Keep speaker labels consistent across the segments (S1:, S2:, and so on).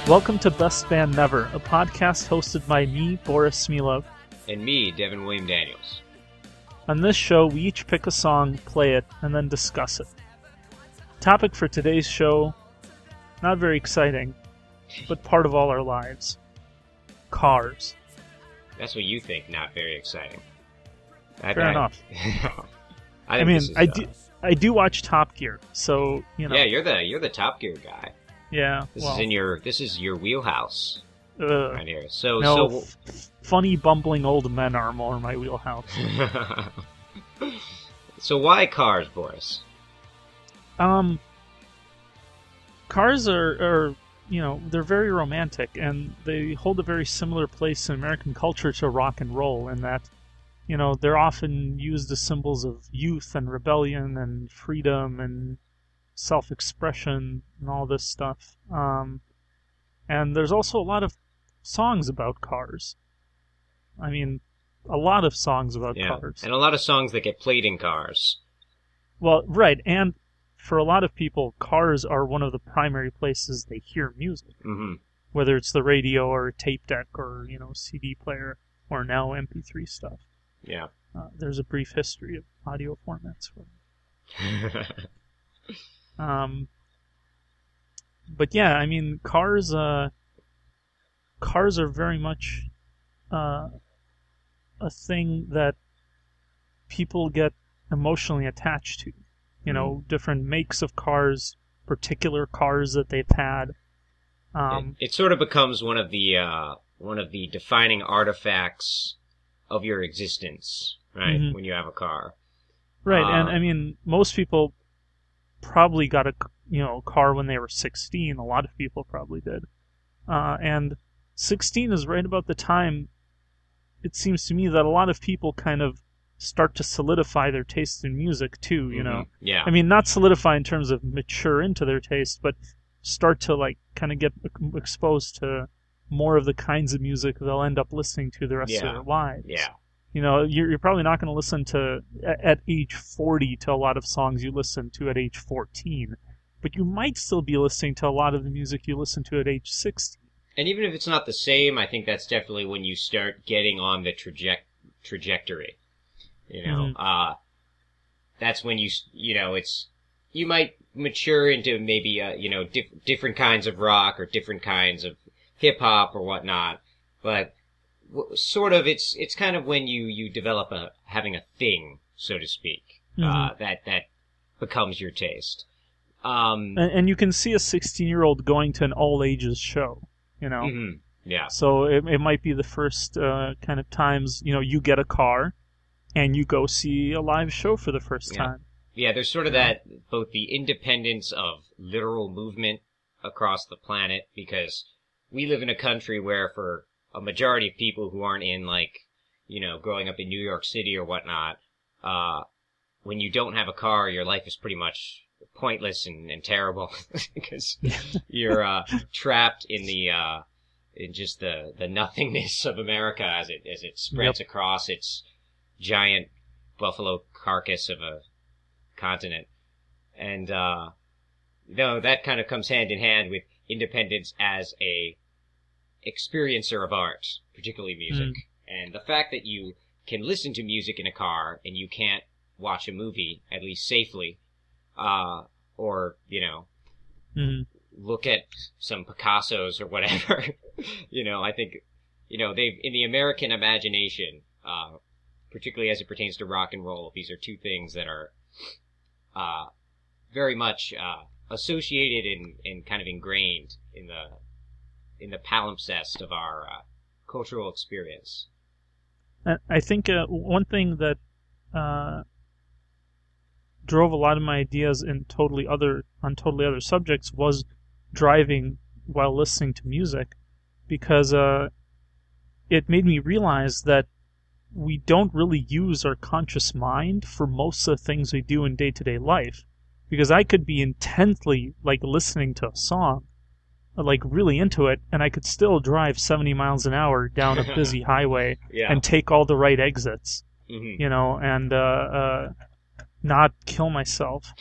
S1: Welcome to Best Band Never, a podcast hosted by me, Boris Smilov.
S2: And me, Devin William Daniels.
S1: On this show, we each pick a song, play it, and then discuss it. Topic for today's show, not very exciting, but part of all our lives. Cars.
S2: That's what you think, not very exciting.
S1: Fair enough.
S2: I
S1: do watch Top Gear, so, you know.
S2: Yeah, you're the Top Gear guy.
S1: Yeah,
S2: This is your wheelhouse right here.
S1: Funny, bumbling old men are more my wheelhouse.
S2: So why cars, Boris?
S1: Cars are they're very romantic, and they hold a very similar place in American culture to rock and roll, in that, they're often used as symbols of youth and rebellion and freedom and self-expression and all this stuff. And there's also a lot of songs about cars. I mean, a lot of songs about cars.
S2: And a lot of songs that get played in cars.
S1: Well, right, and for a lot of people, cars are one of the primary places they hear music.
S2: Mm-hmm.
S1: Whether it's the radio or a tape deck or, CD player or now MP3 stuff.
S2: Yeah.
S1: There's a brief history of audio formats for it. But yeah, I mean, cars are very much a thing that people get emotionally attached to. Different makes of cars, particular cars that they've had.
S2: It sort of becomes one of the defining artifacts of your existence, right? Mm-hmm. When you have a car,
S1: right? And I mean, most people probably got a car when they were 16. A lot of people probably did, and 16 is right about the time, it seems to me, that a lot of people kind of start to solidify their taste in music too.
S2: Mm-hmm. Yeah.
S1: I mean, not solidify in terms of mature into their taste, but start to kind of get exposed to more of the kinds of music they'll end up listening to the rest of their lives.
S2: Yeah.
S1: You're probably not going to listen to, at age 40, to a lot of songs you listen to at age 14, but you might still be listening to a lot of the music you listen to at age 16.
S2: And even if it's not the same, I think that's definitely when you start getting on the trajectory.
S1: Mm-hmm.
S2: That's when you might mature into maybe different kinds of rock or different kinds of hip hop or whatnot, but sort of it's kind of when you develop having a thing, so to speak,
S1: mm-hmm.
S2: that becomes your taste.
S1: And you can see a 16-year-old going to an all ages show,
S2: Mm-hmm. Yeah.
S1: So it might be the first kind of times you get a car and you go see a live show for the first time.
S2: Yeah, there's sort of that, both the independence of literal movement across the planet, because we live in a country where, for a majority of people who aren't in, growing up in New York City or whatnot, when you don't have a car, your life is pretty much pointless and terrible, because you're trapped in just the nothingness of America as it spreads across its giant buffalo carcass of a continent. And that kind of comes hand in hand with independence as a experiencer of art, particularly music. And the fact that you can listen to music in a car and you can't watch a movie, at least safely, or look at some Picassos or whatever. I think they've, in the American imagination, particularly as it pertains to rock and roll, these are two things that are very much associated and kind of ingrained in the palimpsest of our cultural experience.
S1: I think one thing that drove a lot of my ideas on totally other subjects was driving while listening to music, because it made me realize that we don't really use our conscious mind for most of the things we do in day-to-day life. Because I could be intently listening to a song, really into it, and I could still drive 70 miles an hour down a busy highway and take all the right exits,
S2: mm-hmm.
S1: And not kill myself.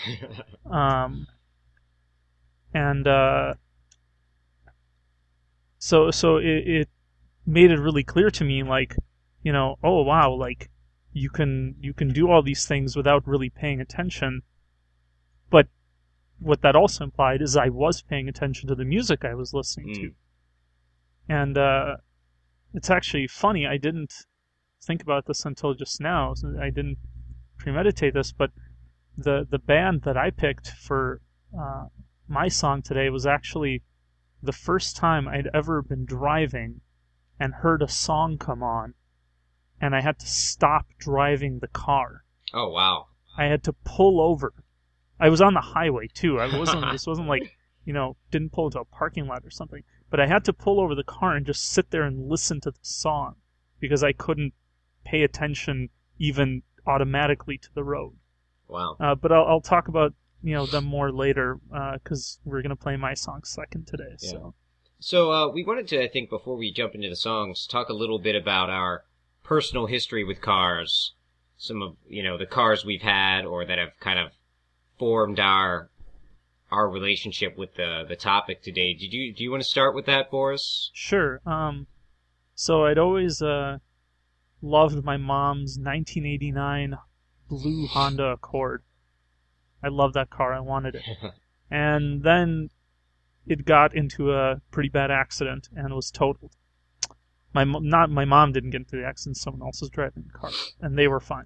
S1: it made it really clear to me, like, oh wow, like you can do all these things without really paying attention. But what that also implied is I was paying attention to the music I was listening to. And it's actually funny, I didn't think about this until just now. I didn't premeditate this, but the band that I picked for my song today was actually the first time I'd ever been driving and heard a song come on, and I had to stop driving the car.
S2: Oh, wow.
S1: I had to pull over. I was on the highway, too. This wasn't like, didn't pull into a parking lot or something. But I had to pull over the car and just sit there and listen to the song because I couldn't pay attention even automatically to the road.
S2: Wow.
S1: But I'll talk about them more later because we're going to play my song second today.
S2: Yeah. So we wanted to, I think, before we jump into the songs, talk a little bit about our personal history with cars. Some of, the cars we've had or that have kind of formed our relationship with the topic today. Do you want to start with that, Boris?
S1: Sure. So I'd always loved my mom's 1989 blue Honda Accord. I loved that car. I wanted it. And then it got into a pretty bad accident and was totaled. My mom didn't get into the accident. Someone else was driving the car, and they were fine.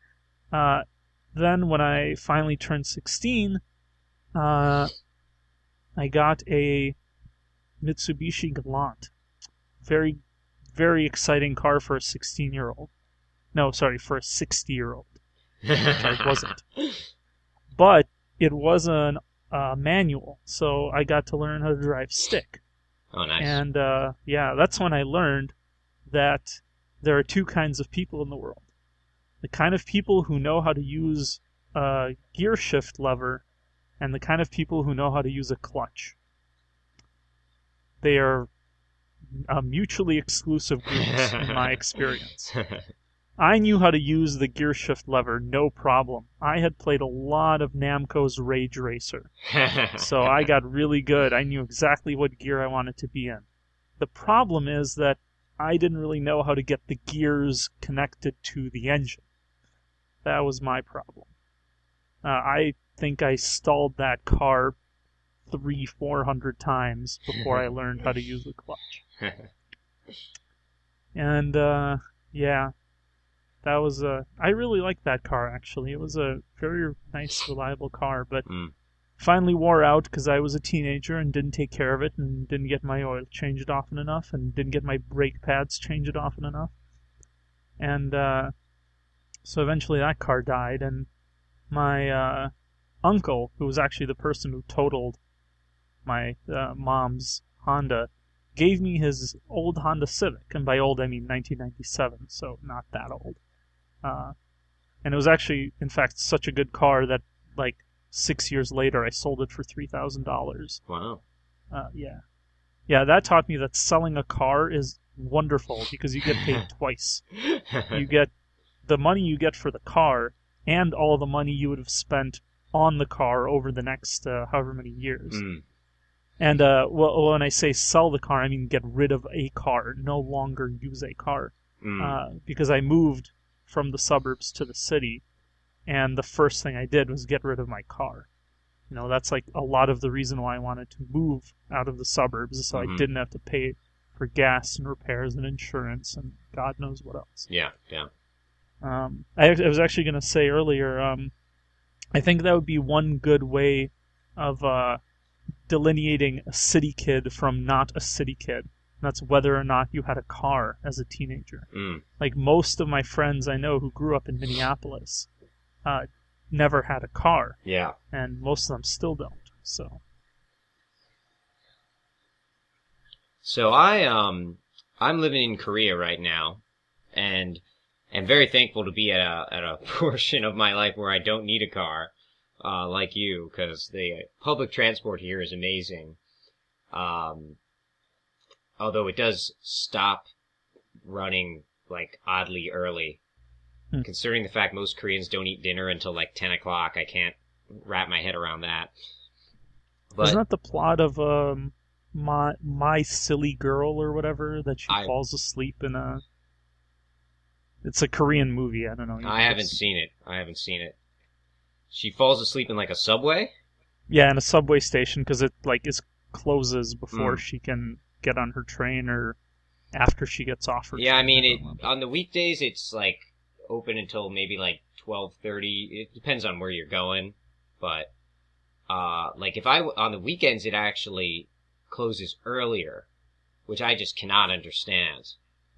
S1: Then when I finally turned 16, I got a Mitsubishi Galant. Very, very exciting car for a 16-year-old. No, sorry, for a 60-year-old. Which I wasn't. But it was a manual, so I got to learn how to drive stick.
S2: Oh, nice.
S1: And, that's when I learned that there are two kinds of people in the world. The kind of people who know how to use a gear shift lever and the kind of people who know how to use a clutch. They are mutually exclusive groups in my experience. I knew how to use the gear shift lever, no problem. I had played a lot of Namco's Rage Racer, so I got really good. I knew exactly what gear I wanted to be in. The problem is that I didn't really know how to get the gears connected to the engine. That was my problem. I think I stalled that car 300-400 times before I learned how to use the clutch. And, that was I really liked that car, actually. It was a very nice, reliable car, but finally wore out because I was a teenager and didn't take care of it and didn't get my oil changed often enough and didn't get my brake pads changed often enough. And so eventually that car died, and my uncle, who was actually the person who totaled my mom's Honda, gave me his old Honda Civic, and by old I mean 1997, so not that old. And it was actually, in fact, such a good car that, like, 6 years later I sold it for $3,000.
S2: Wow.
S1: Yeah. Yeah, that taught me that selling a car is wonderful because you get paid twice. You get the money you get for the car and all the money you would have spent on the car over the next however many years. And when I say sell the car, I mean get rid of a car, no longer use a car. Because I moved from the suburbs to the city, and the first thing I did was get rid of my car. That's like a lot of the reason why I wanted to move out of the suburbs, so I didn't have to pay for gas and repairs and insurance and God knows what else.
S2: Yeah.
S1: I was actually going to say earlier, I think that would be one good way of delineating a city kid from not a city kid. And that's whether or not you had a car as a teenager. Like most of my friends I know who grew up in Minneapolis never had a car.
S2: Yeah.
S1: And most of them still don't.
S2: So I'm living in Korea right now, and I'm very thankful to be at a portion of my life where I don't need a car, like you, because the public transport here is amazing. Although it does stop running, like, oddly early. Considering the fact most Koreans don't eat dinner until, like, 10 o'clock, I can't wrap my head around that. But
S1: isn't that the plot of My Silly Girl or whatever, that she
S2: I
S1: falls asleep in a. It's a Korean movie. I don't know.
S2: I haven't seen it. I haven't seen it. She falls asleep in like a subway?
S1: Yeah, in a subway station because it like is closes before
S2: Mm.
S1: she can get on her train or after she gets off her
S2: Yeah, I
S1: train.
S2: mean
S1: I
S2: it
S1: don't remember.
S2: on the weekdays it's like open until maybe like 12:30. It depends on where you're going, but like if on the weekends it actually closes earlier, which I just cannot understand.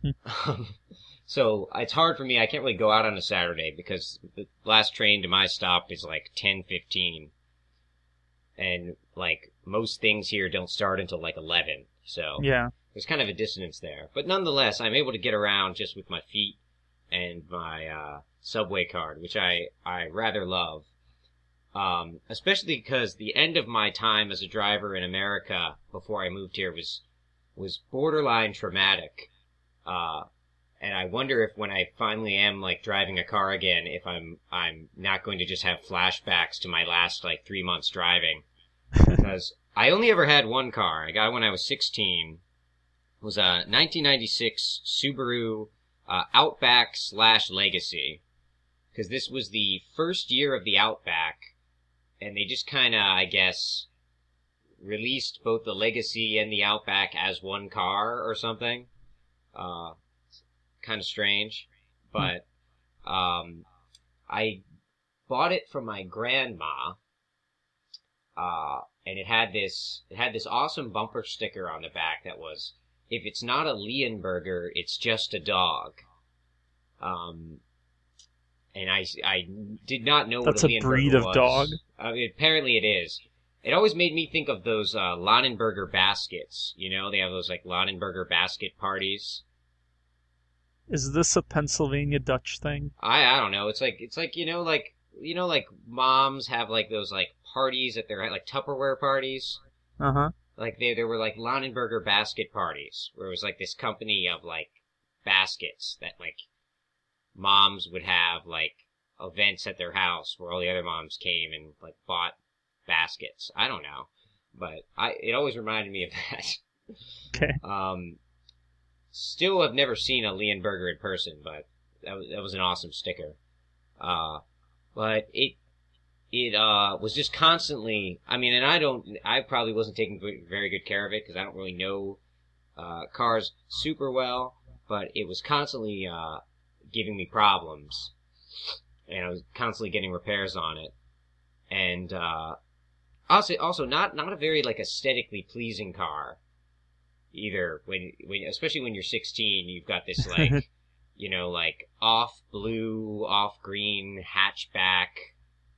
S2: So it's hard for me. I can't really go out on a Saturday because the last train to my stop is like 10:15, and like most things here don't start until like 11. So
S1: Yeah.
S2: there's kind of a dissonance there. But nonetheless, I'm able to get around just with my feet and my subway card, which I rather love. Especially because the end of my time as a driver in America before I moved here was borderline traumatic. And I wonder if when I finally am like driving a car again, if I'm not going to just have flashbacks to my last like 3 months driving. Because I only ever had one car. I got it when I was 16. It was a 1996 Subaru Outback / Legacy. Because this was the first year of the Outback, and they just kind of, I guess, released both the Legacy and the Outback as one car or something. Kind of strange, but I bought it from my grandma, and it had this awesome bumper sticker on the back that was, "If it's not a Leonberger, it's just a dog." And I did not know
S1: That's
S2: what a
S1: a
S2: Leonberger
S1: breed of
S2: was.
S1: dog?
S2: Apparently it is. It always made me think of those Lonenberger baskets. You know, they have those like Lonenberger basket parties.
S1: Is this a Pennsylvania Dutch thing?
S2: I don't know. It's like like moms have like those like parties at their like Tupperware parties.
S1: Uh-huh.
S2: Like there were like Lonenberger basket parties where it was like this company of like baskets that like moms would have like events at their house where all the other moms came and like bought baskets. I don't know, but it always reminded me of that.
S1: Okay.
S2: Still have never seen a Leonberger in person, but that was an awesome sticker. But it was just constantly, I mean, and I probably wasn't taking very good care of it because I don't really know cars super well, but it was constantly giving me problems, and I was constantly getting repairs on it, and also not a very like aesthetically pleasing car either. When especially when you're 16, you've got this like like off blue, off green hatchback,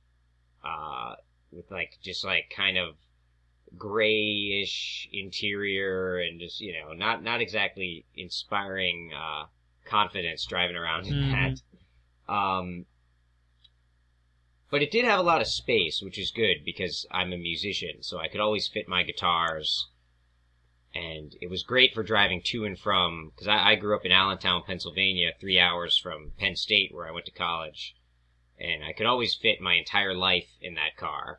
S2: with like just like kind of grayish interior and just not exactly inspiring confidence driving around in that. But it did have a lot of space, which is good because I'm a musician, so I could always fit my guitars. And it was great for driving to and from, because I grew up in Allentown, Pennsylvania, 3 hours from Penn State, where I went to college. And I could always fit my entire life in that car.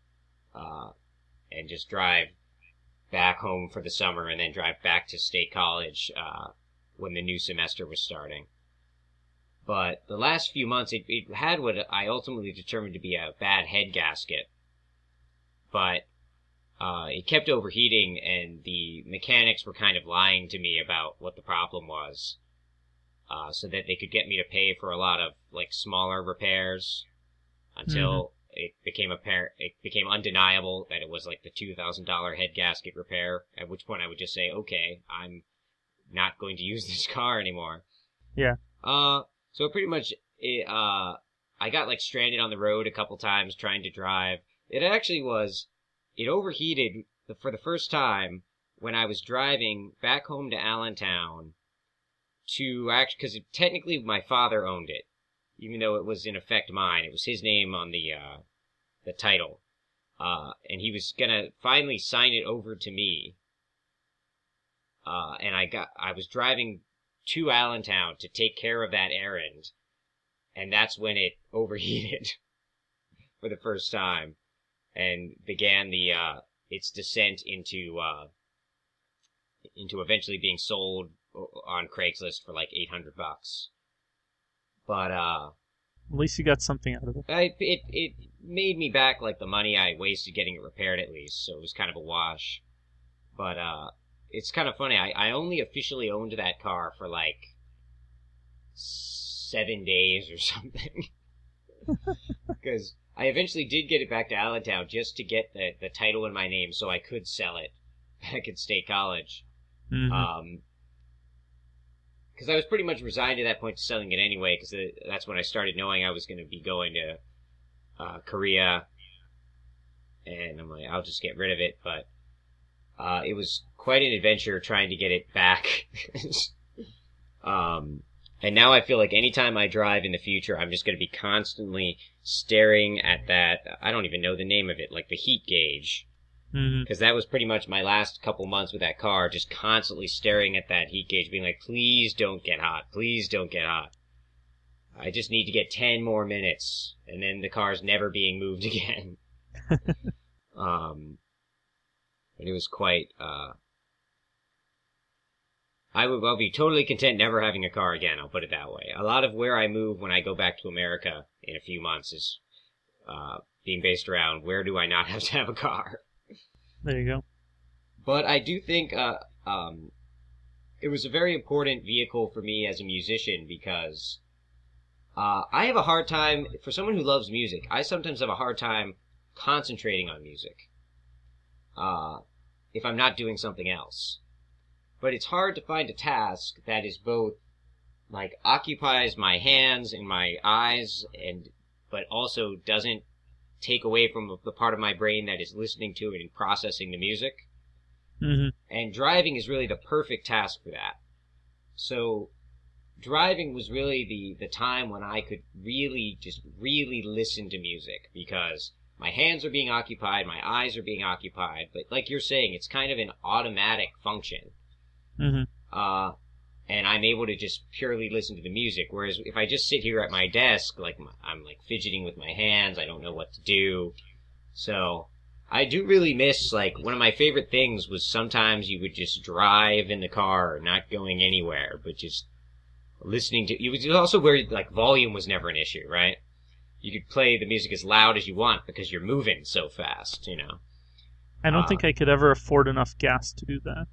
S2: And just drive back home for the summer and then drive back to State College when the new semester was starting. But the last few months, it had what I ultimately determined to be a bad head gasket. But it kept overheating, and the mechanics were kind of lying to me about what the problem was, so that they could get me to pay for a lot of like smaller repairs until it became apparent. It became undeniable that it was like the $2,000 head gasket repair. At which point I would just say, "Okay, I'm not going to use this car anymore."
S1: Yeah.
S2: So pretty much, I got like stranded on the road a couple times trying to drive. It actually was. It overheated for the first time when I was driving back home to Allentown because technically my father owned it, even though it was in effect mine. It was his name on the title, and he was gonna finally sign it over to me. And I was driving to Allentown to take care of that errand, and that's when it overheated for the first time and began its descent into into eventually being sold on Craigslist for like $800. But
S1: At least you got something out of it.
S2: it made me back like the money I wasted getting it repaired at least, so it was kind of a wash. But it's kind of funny. I only officially owned that car for like 7 days or something. Because I eventually did get it back to Allentown just to get the title in my name so I could sell it back at State College.
S1: Mm-hmm.
S2: Because I was pretty much resigned at that point to selling it anyway, because that's when I started knowing I was going to be going to Korea. And I'm like, I'll just get rid of it. But it was quite an adventure trying to get it back. And now I feel like anytime I drive in the future, I'm just going to be constantly staring at that. I don't even know the name of it, like the heat gauge. Because that was pretty much my last couple months with that car, just constantly staring at that heat gauge, being like, please don't get hot. Please don't get hot. I just need to get 10 more minutes, and then the car's never being moved again. But it was quite, I'll be totally content never having a car again, I'll put it that way. A lot of where I move when I go back to America in a few months is being based around where do I not have to have a car.
S1: There you go.
S2: But I do think it was a very important vehicle for me as a musician because I have a hard time, for someone who loves music, I sometimes have a hard time concentrating on music if I'm not doing something else. But it's hard to find a task that is both, like, occupies my hands and my eyes, but also doesn't take away from the part of my brain that is listening to it and processing the music.
S1: Mm-hmm.
S2: And driving is really the perfect task for that. So driving was really the time when I could really listen to music, because my hands are being occupied, my eyes are being occupied, but like you're saying, it's kind of an automatic function.
S1: Mm-hmm.
S2: And I'm able to just purely listen to the music. Whereas if I just sit here at my desk, like I'm like fidgeting with my hands, I don't know what to do. So I do really miss, like, one of my favorite things was sometimes you would just drive in the car, not going anywhere, but just listening to. It was also where like volume was never an issue, right? You could play the music as loud as you want because you're moving so fast, you know.
S1: I don't think I could ever afford enough gas to do that.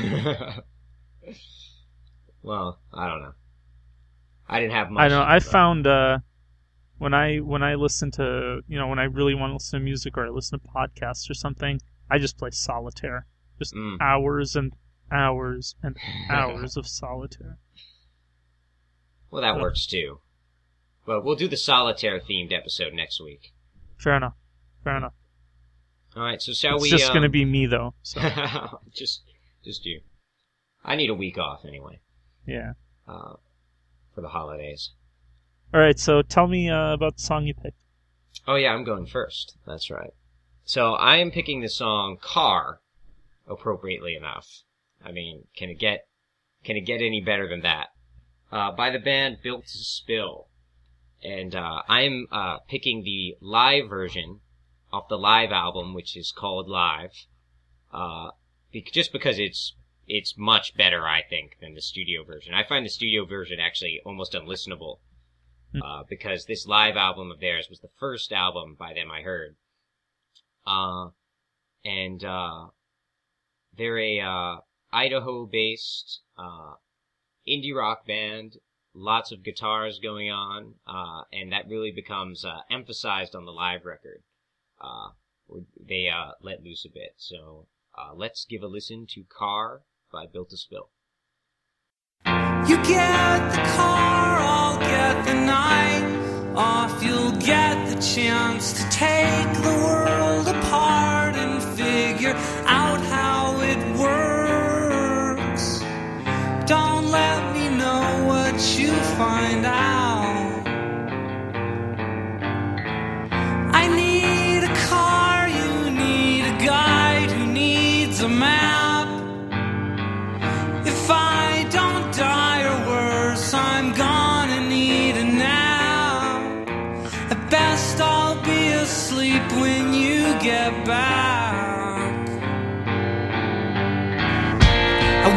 S2: Well, I don't know. I didn't have much.
S1: I know. I found when I listen to, when I really want to listen to music or I listen to podcasts or something, I just play solitaire. Just hours and hours and hours of solitaire.
S2: Well, that works too. But we'll do the solitaire themed episode next week.
S1: Fair enough. All
S2: right, so shall
S1: it's
S2: we?
S1: It's just going to be me though. So.
S2: just you. I need a week off anyway.
S1: Yeah.
S2: For the holidays.
S1: All right, so tell me about the song you picked.
S2: Oh yeah, I'm going first. That's right. So I am picking the song "Car," appropriately enough. I mean, can it get any better than that? By the band Built to Spill, and I'm picking the live version off the live album, which is called Live. Just because it's much better, I think, than the studio version. I find the studio version actually almost unlistenable, because this live album of theirs was the first album by them I heard. And they're a Idaho-based indie rock band, lots of guitars going on, and that really becomes emphasized on the live record. They let loose a bit, so let's give a listen to "Car" by Built to Spill.
S3: You get the car, I'll get the night off. You'll get the chance to take the world apart and figure out how it works. Don't let me know what you find out. I need a car, you need a guide who needs a map. If I don't die or worse, I'm gonna need a nap. At best I'll be asleep when you get back. I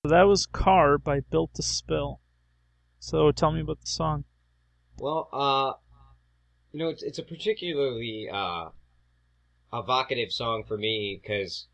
S1: that was Car by Built to Spill. So tell me about the song.
S2: Well, it's a particularly evocative song for me because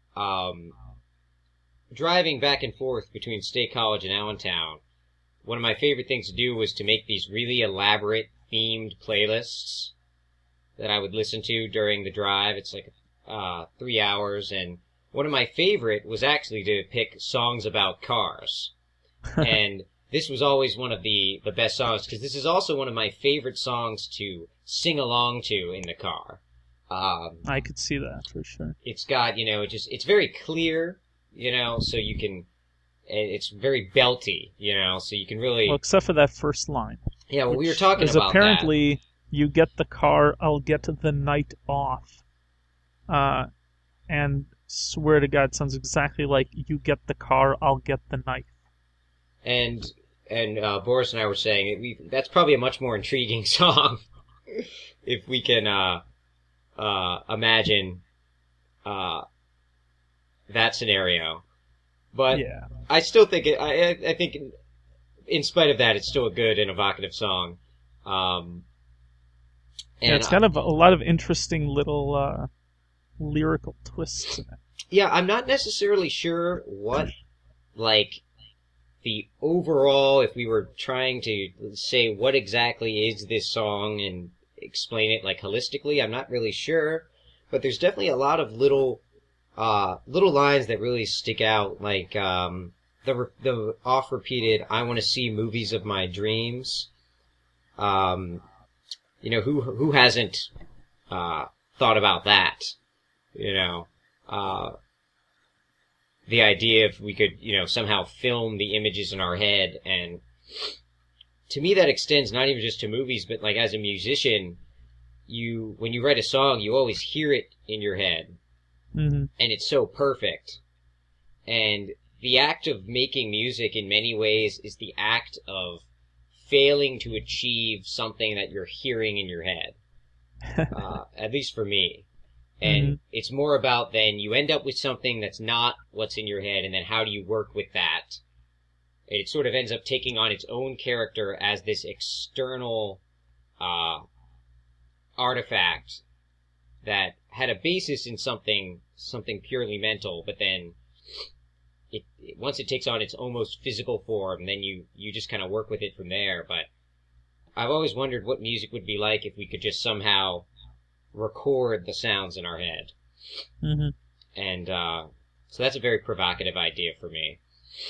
S2: driving back and forth between State College and Allentown, one of my favorite things to do was to make these really elaborate themed playlists that I would listen to during the drive. It's like 3 hours, and one of my favorite was actually to pick songs about cars. And this was always one of the best songs, because this is also one of my favorite songs to sing along to in the car.
S1: I could see that, for sure.
S2: It's got, it's very clear, so you can, it's very belty, so you can really...
S1: Well, except for that first line.
S2: Yeah, well, we were talking about
S1: apparently,
S2: that.
S1: You get the car, I'll get the night off. And swear to God, sounds exactly like you get the car, I'll get the knife.
S2: And Boris and I were saying that's probably a much more intriguing song if we can imagine that scenario. But
S1: yeah.
S2: I still think I think in spite of that, it's still a good and evocative song. And
S1: it's kind of a lot of interesting little lyrical twists in it.
S2: Yeah, I'm not necessarily sure what, the overall, if we were trying to say what exactly is this song and explain it, holistically, I'm not really sure. But there's definitely a lot of little lines that really stick out, like, the oft-repeated, I want to see movies of my dreams. Who hasn't, thought about that? The idea if we could, somehow film the images in our head. And to me, that extends not even just to movies, but as a musician, when you write a song, you always hear it in your head.
S1: Mm-hmm.
S2: And it's so perfect. And the act of making music in many ways is the act of failing to achieve something that you're hearing in your head. At least for me. And it's more about then you end up with something that's not what's in your head, and then how do you work with that? It sort of ends up taking on its own character as this external artifact that had a basis in something purely mental, but then once it takes on its almost physical form, then you just kind of work with it from there. But I've always wondered what music would be like if we could just somehow record the sounds in our head.
S1: Mm-hmm.
S2: And so that's a very provocative idea for me.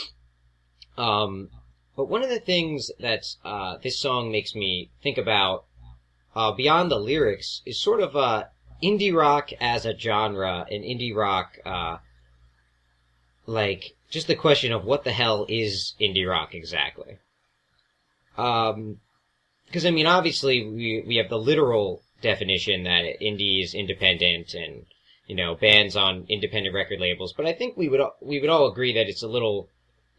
S2: But one of the things that this song makes me think about, beyond the lyrics, is sort of indie rock as a genre, and indie rock, just the question of what the hell is indie rock exactly? Because, obviously we have the literal definition that indie is independent and, bands on independent record labels. But I think we would all agree that it's a little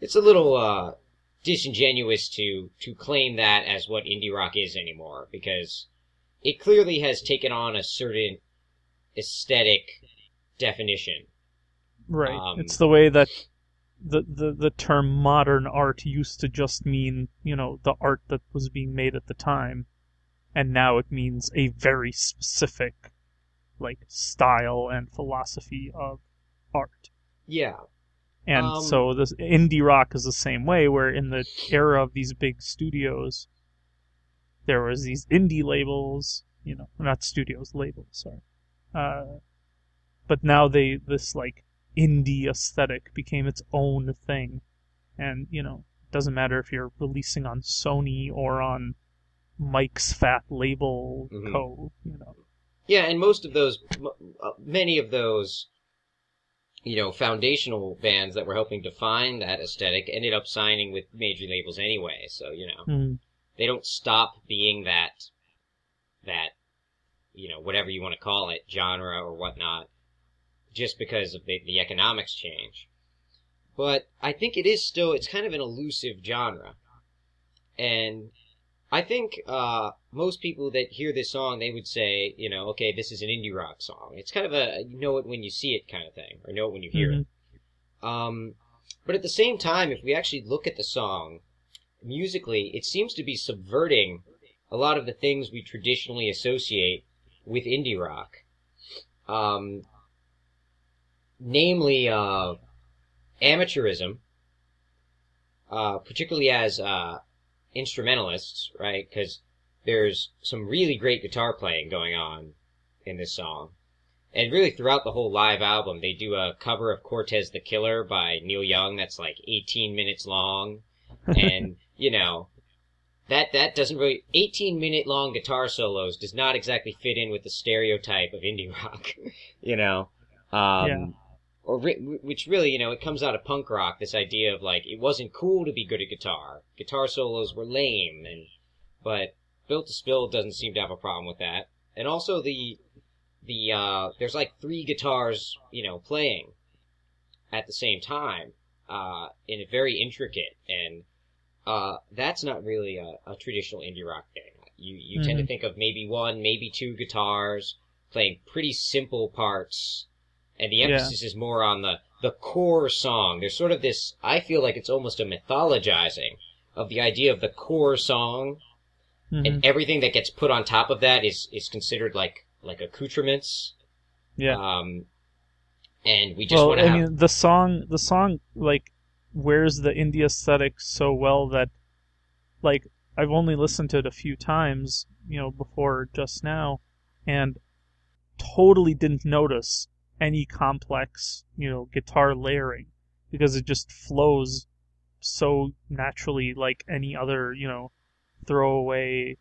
S2: disingenuous to claim that as what indie rock is anymore, because it clearly has taken on a certain aesthetic definition.
S1: Right. It's the way that the term modern art used to just mean, the art that was being made at the time. And now it means a very specific, style and philosophy of art.
S2: Yeah.
S1: And so this indie rock is the same way, where in the era of these big studios, there was these indie labels, not studios, labels, sorry. But now this indie aesthetic became its own thing. And, it doesn't matter if you're releasing on Sony or on Mike's Fat Label Co.,
S2: Yeah, and many of those, foundational bands that were helping define that aesthetic ended up signing with major labels anyway. So, they don't stop being that, whatever you want to call it, genre or whatnot, just because of the economics change. But I think it's kind of an elusive genre. And I think most people that hear this song, they would say, okay, this is an indie rock song. It's kind of a know it when you see it kind of thing, or know it when you hear it. But at the same time, if we actually look at the song musically, it seems to be subverting a lot of the things we traditionally associate with indie rock. Namely, amateurism, particularly as instrumentalists, right? Because there's some really great guitar playing going on in this song. And really throughout the whole live album, they do a cover of Cortez the Killer by Neil Young that's like 18 minutes long. And, you know, that doesn't really... 18-minute long guitar solos does not exactly fit in with the stereotype of indie rock, you know? Which really, you know, it comes out of punk rock, this idea of, like, it wasn't cool to be good at guitar. Guitar solos were lame, but Built to Spill doesn't seem to have a problem with that. And also there's like 3 guitars, you know, playing at the same time, in a very intricate, and, that's not really a traditional indie rock thing. You tend to think of maybe 1, maybe 2 guitars playing pretty simple parts, and the emphasis is more on the core song. There's sort of this, I feel like it's almost a mythologizing of the idea of the core song, and everything that gets put on top of that is considered like accoutrements. Yeah. And we just want to have... I mean,
S1: the song, like, wears the indie aesthetic so well that, like, I've only listened to it a few times, you know, before just now, and totally didn't notice any complex, you know, guitar layering, because it just flows so naturally like any other, you know, throwaway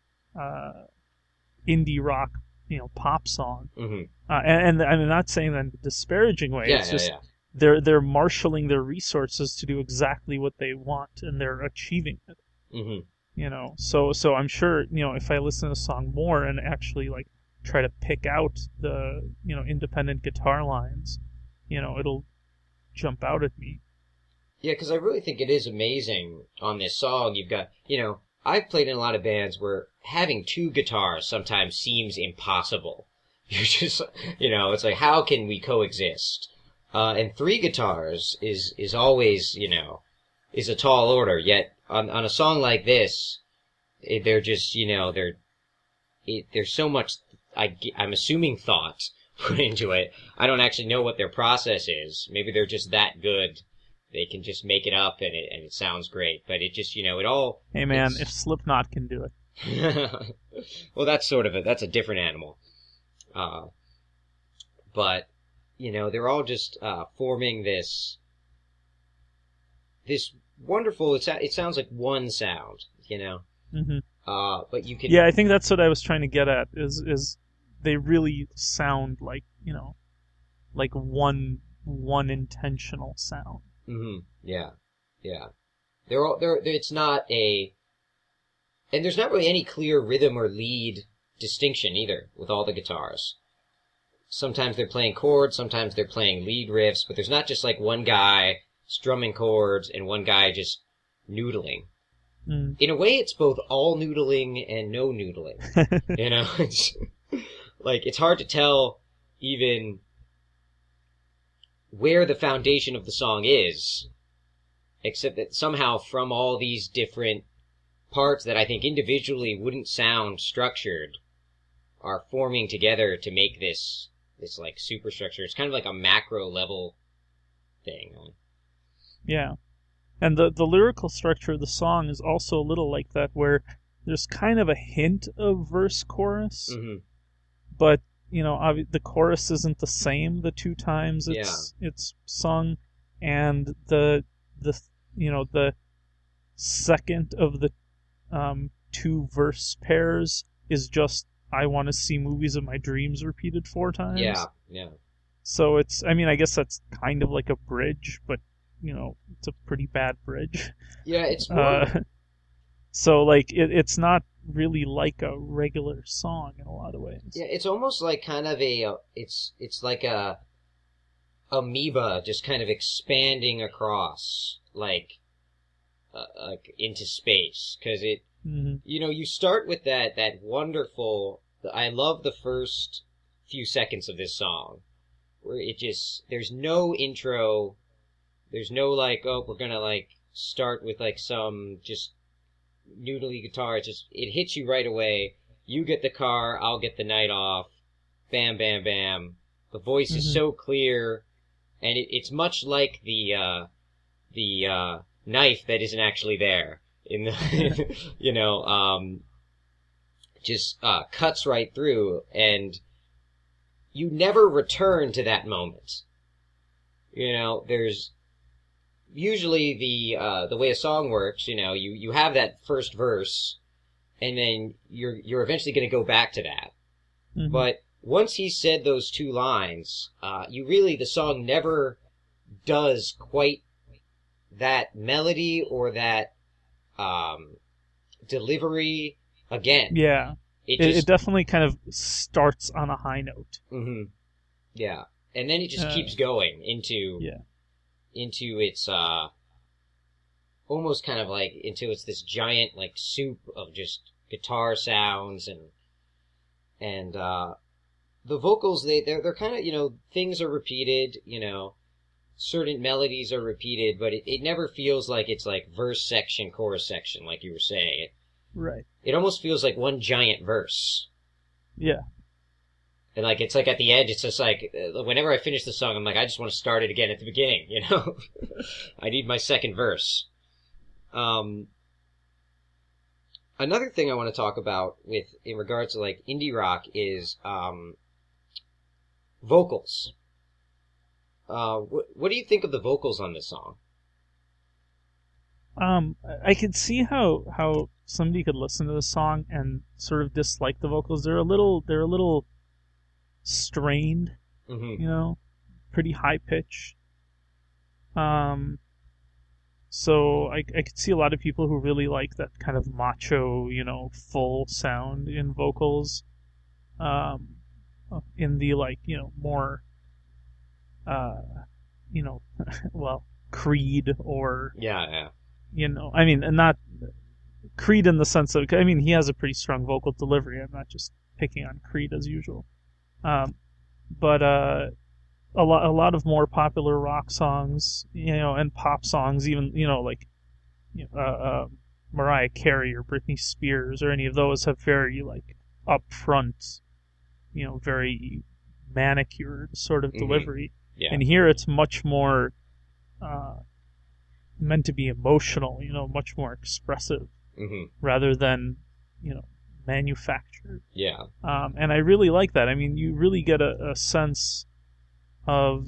S1: indie rock, you know, pop song. And I'm not saying that in a disparaging way. It's just they're marshaling their resources to do exactly what they want, and they're achieving it. You know, so I'm sure, you know, if I listen to the song more and actually like try to pick out the, you know, independent guitar lines, you know, it'll jump out at me.
S2: Yeah, because I really think it is amazing on this song. You've got, you know, I've played in a lot of bands where having 2 guitars sometimes seems impossible. You're just, you know, it's like, how can we coexist? And 3 guitars is always, you know, is a tall order. Yet on a song like this, they're just, you know, there's so much, I'm assuming, thought put into it. I don't actually know what their process is. Maybe they're just that good. They can just make it up and it sounds great. But it just, you know, it all...
S1: Hey man, if Slipknot can do
S2: it. Well, that's a different animal. But, you know, they're all just forming this wonderful... It sounds like one sound, you know? But you can...
S1: Yeah, I think that's what I was trying to get at, is they really sound like, you know, like one intentional sound.
S2: Yeah. It's not and there's not really any clear rhythm or lead distinction either with all the guitars. Sometimes they're playing chords, sometimes they're playing lead riffs, but there's not just like one guy strumming chords and one guy just noodling. In a way, it's both all noodling and no noodling. You know, it's like, it's hard to tell even where the foundation of the song is, except that somehow from all these different parts that I think individually wouldn't sound structured are forming together to make this like superstructure. It's kind of like a macro level thing.
S1: Yeah. And the lyrical structure of the song is also a little like that, where there's kind of a hint of verse chorus, but, you know, the chorus isn't the same the 2 times it's sung, and the you know, the second of the 2 verse pairs is just "I want to see movies of my dreams" repeated 4 times.
S2: Yeah.
S1: So it's, I mean, I guess that's kind of like a bridge, but, you know, it's a pretty bad bridge.
S2: Yeah, it's more...
S1: So, like, it's not really like a regular song in a lot of ways.
S2: Yeah, it's almost like kind of it's like a amoeba just kind of expanding across, like into space, because it, you know, you start with that wonderful, I love the first few seconds of this song, where it just, there's no intro, There's no like, oh, we're gonna like start with like some just noodly guitar. It hits you right away. You get the car, I'll get the night off. Bam, bam, bam. The voice is so clear, and it's much like the knife that isn't actually there in the, you know, just cuts right through, and you never return to that moment. You know, there's usually the way a song works. You know, you have that first verse, and then you're eventually going to go back to that. Mm-hmm. But once he said those two lines, the song never does quite that melody or that delivery again.
S1: Yeah. It definitely kind of starts on a high note.
S2: Mm-hmm. Yeah. And then it just keeps going into its almost kind of like into it's this giant like soup of just guitar sounds and the vocals they're kind of, you know, things are repeated, you know, certain melodies are repeated, but it never feels like it's like verse section, chorus section, like you were saying.
S1: Right.
S2: It almost feels like one giant verse.
S1: Yeah.
S2: And like it's like at the end, it's just like whenever I finish the song, I'm like, I just want to start it again at the beginning, you know. I need my second verse. Another thing I want to talk about in regards to like indie rock is vocals. What do you think of the vocals on this song?
S1: I could see how somebody could listen to the song and sort of dislike the vocals. They're a little strained, you know, pretty high pitch. So I could see a lot of people who really like that kind of macho, you know, full sound in vocals. In the like, you know, more, you know, well, Creed or
S2: yeah.
S1: You know, I mean, and not Creed in the sense of, I mean, he has a pretty strong vocal delivery. I'm not just picking on Creed as usual. But a lot of more popular rock songs, you know, and pop songs, even, you know, like Mariah Carey or Britney Spears or any of those have very like upfront, you know, very manicured sort of delivery.
S2: Yeah.
S1: And here it's much more meant to be emotional, you know, much more expressive, rather than, you know, manufactured.
S2: Yeah.
S1: And I really like that. I mean, you really get a sense of,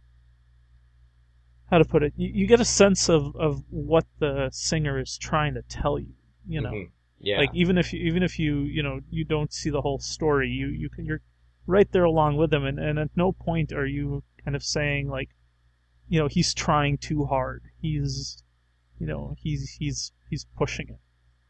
S1: how to put it, you get a sense of what the singer is trying to tell you, you know.
S2: Yeah.
S1: Like even if you you know, you don't see the whole story, you're right there along with them, and at no point are you kind of saying like, you know, he's trying too hard. He's, you know, he's pushing it.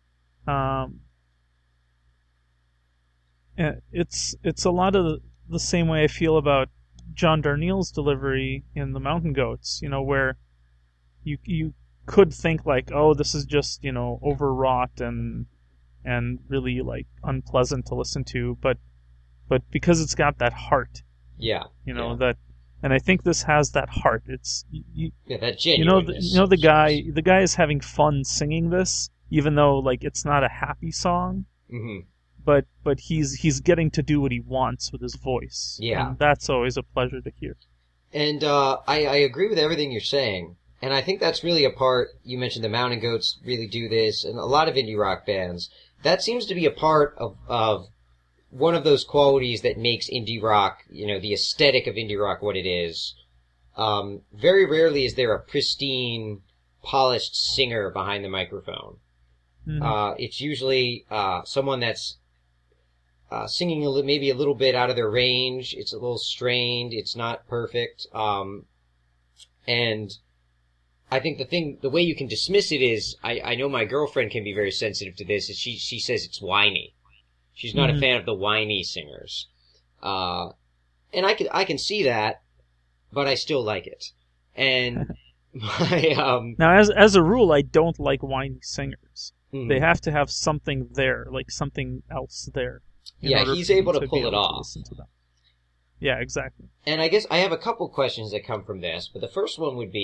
S1: And it's a lot of the same way I feel about John Darnielle's delivery in The Mountain Goats, you know, where you could think like, oh, this is just, you know, overwrought and really like unpleasant to listen to, but because it's got that heart, you know, that, and I think this has that heart. It's
S2: that genuineness.
S1: You know, the guy is having fun singing this, even though like it's not a happy song. But he's getting to do what he wants with his voice.
S2: Yeah.
S1: And that's always a pleasure to hear.
S2: And I agree with everything you're saying. And I think that's really a part, you mentioned the Mountain Goats really do this, and a lot of indie rock bands. That seems to be a part of one of those qualities that makes indie rock, you know, the aesthetic of indie rock what it is. Very rarely is there a pristine, polished singer behind the microphone. It's usually someone that's singing maybe a little bit out of their range. It's a little strained. It's not perfect. And I think the way you can dismiss it is, I know my girlfriend can be very sensitive to this, is she says it's whiny. She's not a fan of the whiny singers. And I can see that, but I still like it. And
S1: now as a rule, I don't like whiny singers. They have to have something there, like something else there.
S2: Yeah, he's able to pull it off.
S1: Yeah, exactly.
S2: And I guess I have a couple questions that come from this, but the first one would be,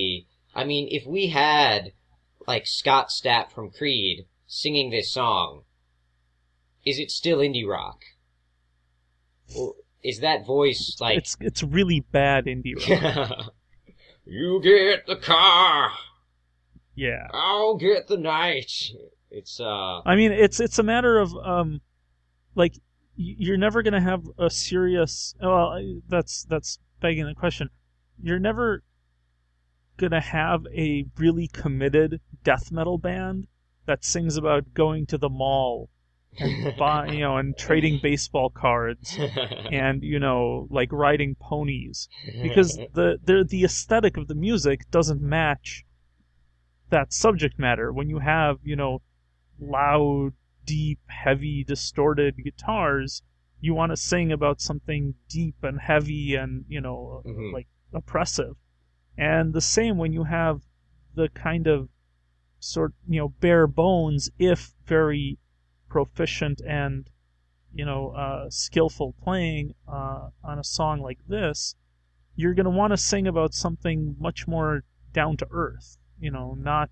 S2: I mean, if we had, like, Scott Stapp from Creed singing this song, is it still indie rock? Or is that voice, like...
S1: It's really bad indie rock.
S2: You get the car,
S1: Yeah.
S2: I'll get the night. It's,
S1: I mean, it's a matter of, like, you're never gonna have a serious... Well, that's begging the question. You're never gonna have a really committed death metal band that sings about going to the mall and and trading baseball cards and like riding ponies, because the aesthetic of the music doesn't match that subject matter. When you have loud, deep, heavy, distorted guitars, you want to sing about something deep and heavy and like oppressive. And the same when you have the kind of bare bones, if very proficient and skillful playing on a song like this, you're going to want to sing about something much more down to earth, not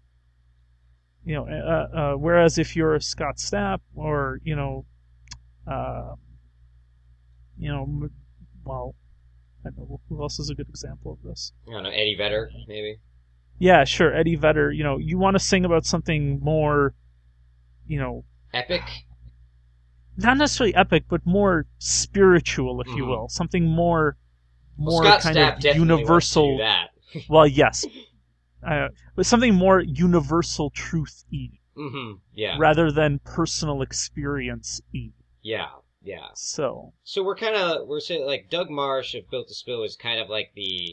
S1: whereas if you're a Scott Stapp or well, I don't know who else is a good example of this.
S2: I don't know, Eddie Vedder, maybe.
S1: Yeah, sure, Eddie Vedder. You want to sing about something more,
S2: Epic?
S1: Not necessarily epic, but more spiritual, if you will. Something more
S2: Scott
S1: kind
S2: Stapp
S1: of universal.
S2: Wants to do that.
S1: Well, yes, but something more universal truth-y, rather than personal experience-y.
S2: Yeah. Yeah.
S1: So
S2: we're saying, like, Doug Marsh of Built to Spill is kind of like the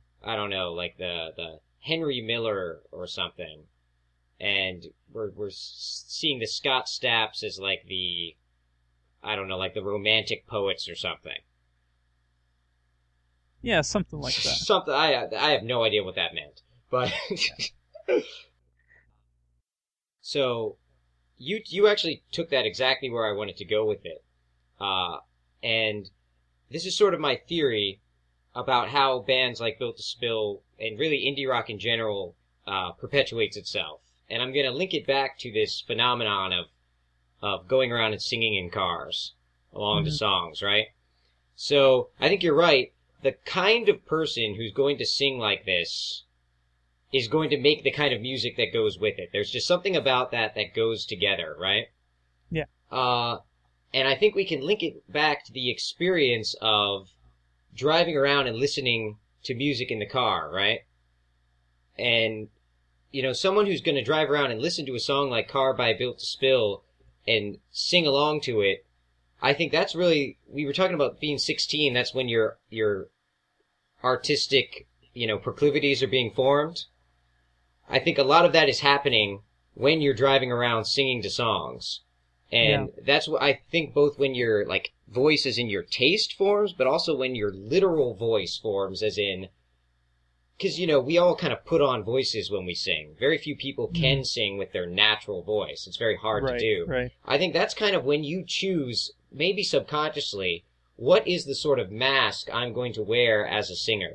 S2: Henry Miller or something, and we're seeing the Scott Stapps as like the the romantic poets or something.
S1: Yeah, something like that.
S2: Something I have no idea what that meant, but so you actually took that exactly where I wanted to go with it. And this is sort of my theory about how bands like Built to Spill and really indie rock in general perpetuates itself. And I'm going to link it back to this phenomenon of going around and singing in cars along to songs, right? So I think you're right. The kind of person who's going to sing like this is going to make the kind of music that goes with it. There's just something about that goes together, right?
S1: Yeah.
S2: And I think we can link it back to the experience of driving around and listening to music in the car, right? And, someone who's going to drive around and listen to a song like Car by Built to Spill and sing along to it, I think that's really, we were talking about being 16, that's when your artistic, proclivities are being formed. I think a lot of that is happening when you're driving around singing to songs. And that's what I think, both when your voice is in your taste forms, but also when your literal voice forms, as in, because we all kind of put on voices when we sing. Very few people can sing with their natural voice. It's very hard to do.
S1: Right.
S2: I think that's kind of when you choose, maybe subconsciously, what is the sort of mask I'm going to wear as a singer.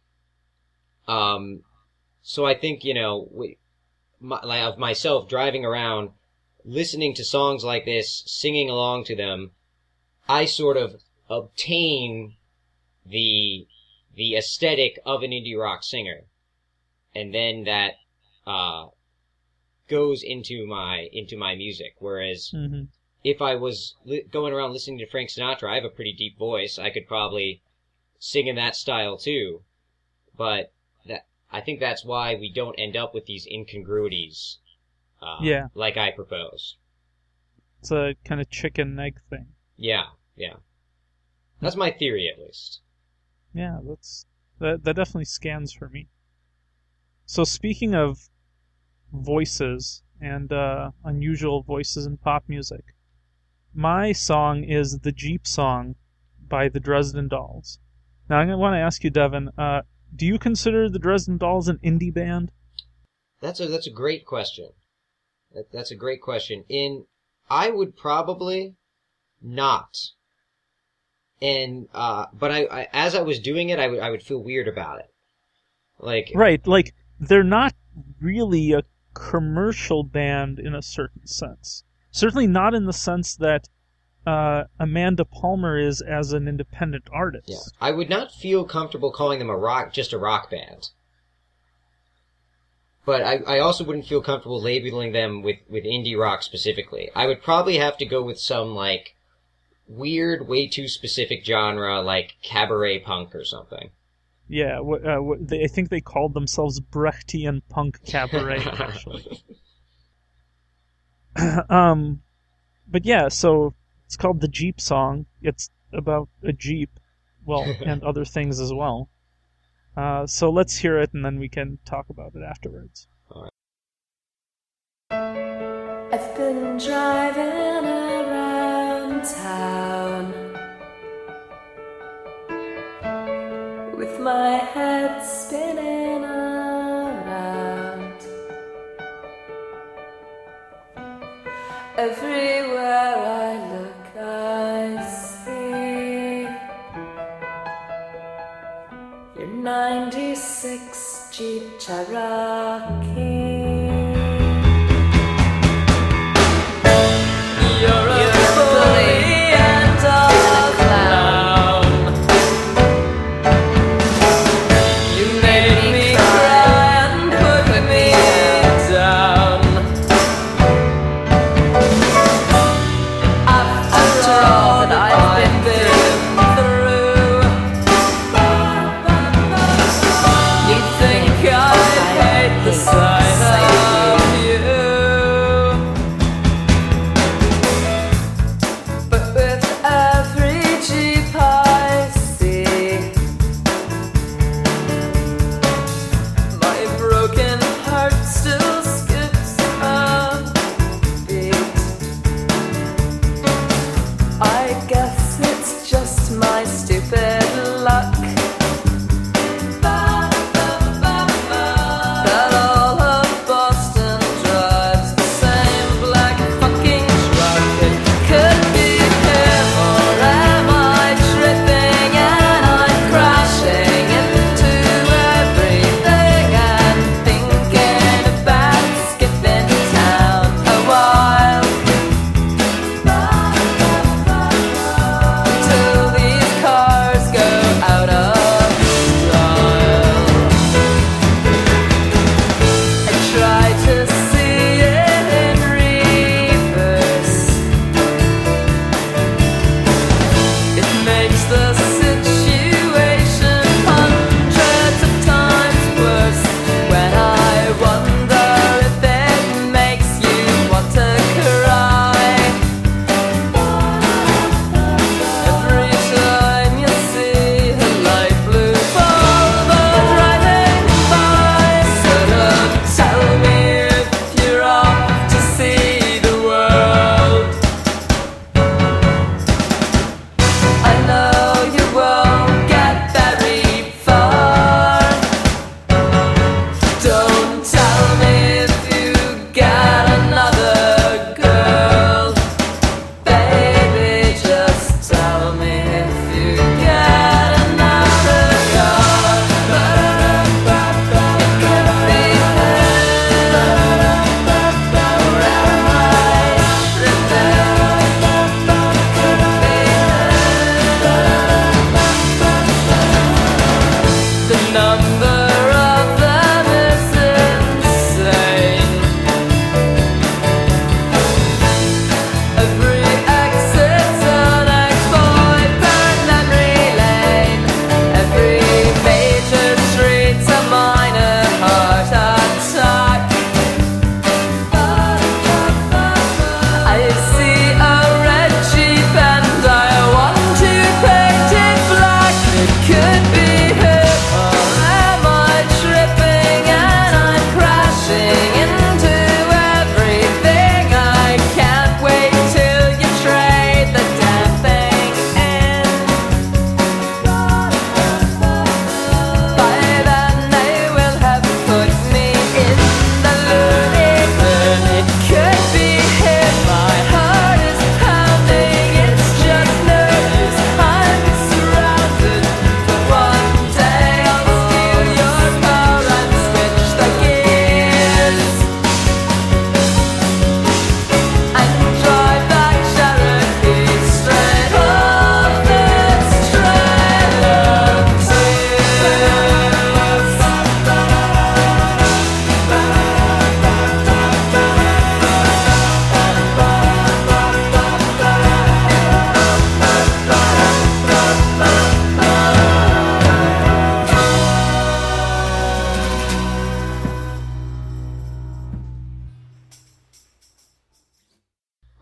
S2: So I think of myself driving around, listening to songs like this, singing along to them, I sort of obtain the aesthetic of an indie rock singer. And then that, goes into my music. Whereas, if I was going around listening to Frank Sinatra, I have a pretty deep voice. I could probably sing in that style too. But I think that's why we don't end up with these incongruities. Like I propose.
S1: It's a kind of chicken and egg thing.
S2: Yeah. That's my theory, at least.
S1: Yeah, that definitely scans for me. So speaking of voices and unusual voices in pop music, my song is The Jeep Song by the Dresden Dolls. Now I want to ask you, Devin, do you consider the Dresden Dolls an indie band?
S2: That's a great question. That's a great question. I would probably not. And but I as I was doing it, I would feel weird about it.
S1: Right, they're not really a commercial band in a certain sense. Certainly not in the sense that Amanda Palmer is as an independent artist.
S2: Yeah. I would not feel comfortable calling them just a rock band. But I also wouldn't feel comfortable labeling them with indie rock specifically. I would probably have to go with some, like, weird, way too specific genre, like cabaret punk or something.
S1: Yeah, I think they called themselves Brechtian punk cabaret, actually. But yeah, so it's called The Jeep Song. It's about a Jeep, well, and other things as well. So let's hear it, and then we can talk about it afterwards.
S4: I've been driving around town with my head spinning around. Everywhere I look, I see your 96 Jeep Cherokee. You're a bully and a clown. You made me cry and put me down. After all that I've been through, you'd think I hate the sun.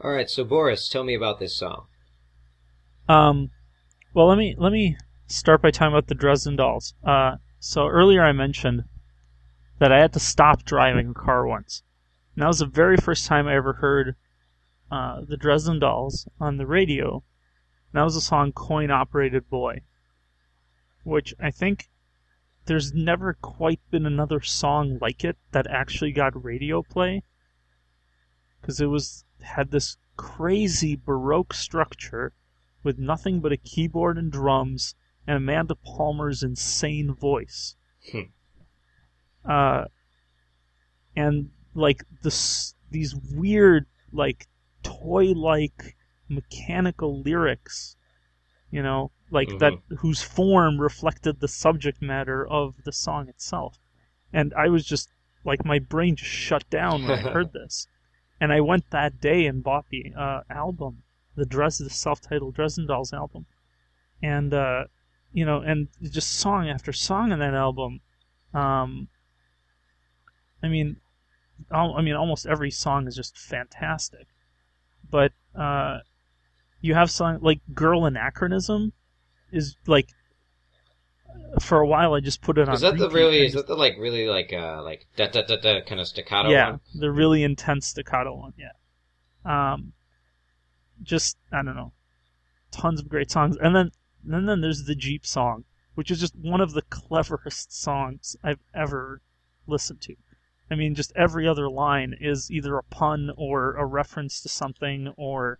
S2: All right, so Boris, tell me about this song.
S1: Well, let me start by talking about the Dresden Dolls. So earlier I mentioned that I had to stop driving a car once. And that was the very first time I ever heard the Dresden Dolls on the radio. And that was the song Coin Operated Boy, which I think there's never quite been another song like it that actually got radio play. Because it had this crazy Baroque structure with nothing but a keyboard and drums and Amanda Palmer's insane voice. And like these weird, like toy-like mechanical lyrics, like that whose form reflected the subject matter of the song itself. And I was just like, my brain just shut down when I heard this. And I went that day and bought the album, the self-titled Dresden Dolls album, and and just song after song on that album. Almost every song is just fantastic, but you have song like "Girl Anachronism" is like. For a while, I just put it on.
S2: Is that the really da da da da kind of staccato one?
S1: Yeah, the really intense staccato one. Yeah. Just I don't know, tons of great songs, and then there's the Jeep song, which is just one of the cleverest songs I've ever listened to. I mean, just every other line is either a pun or a reference to something, or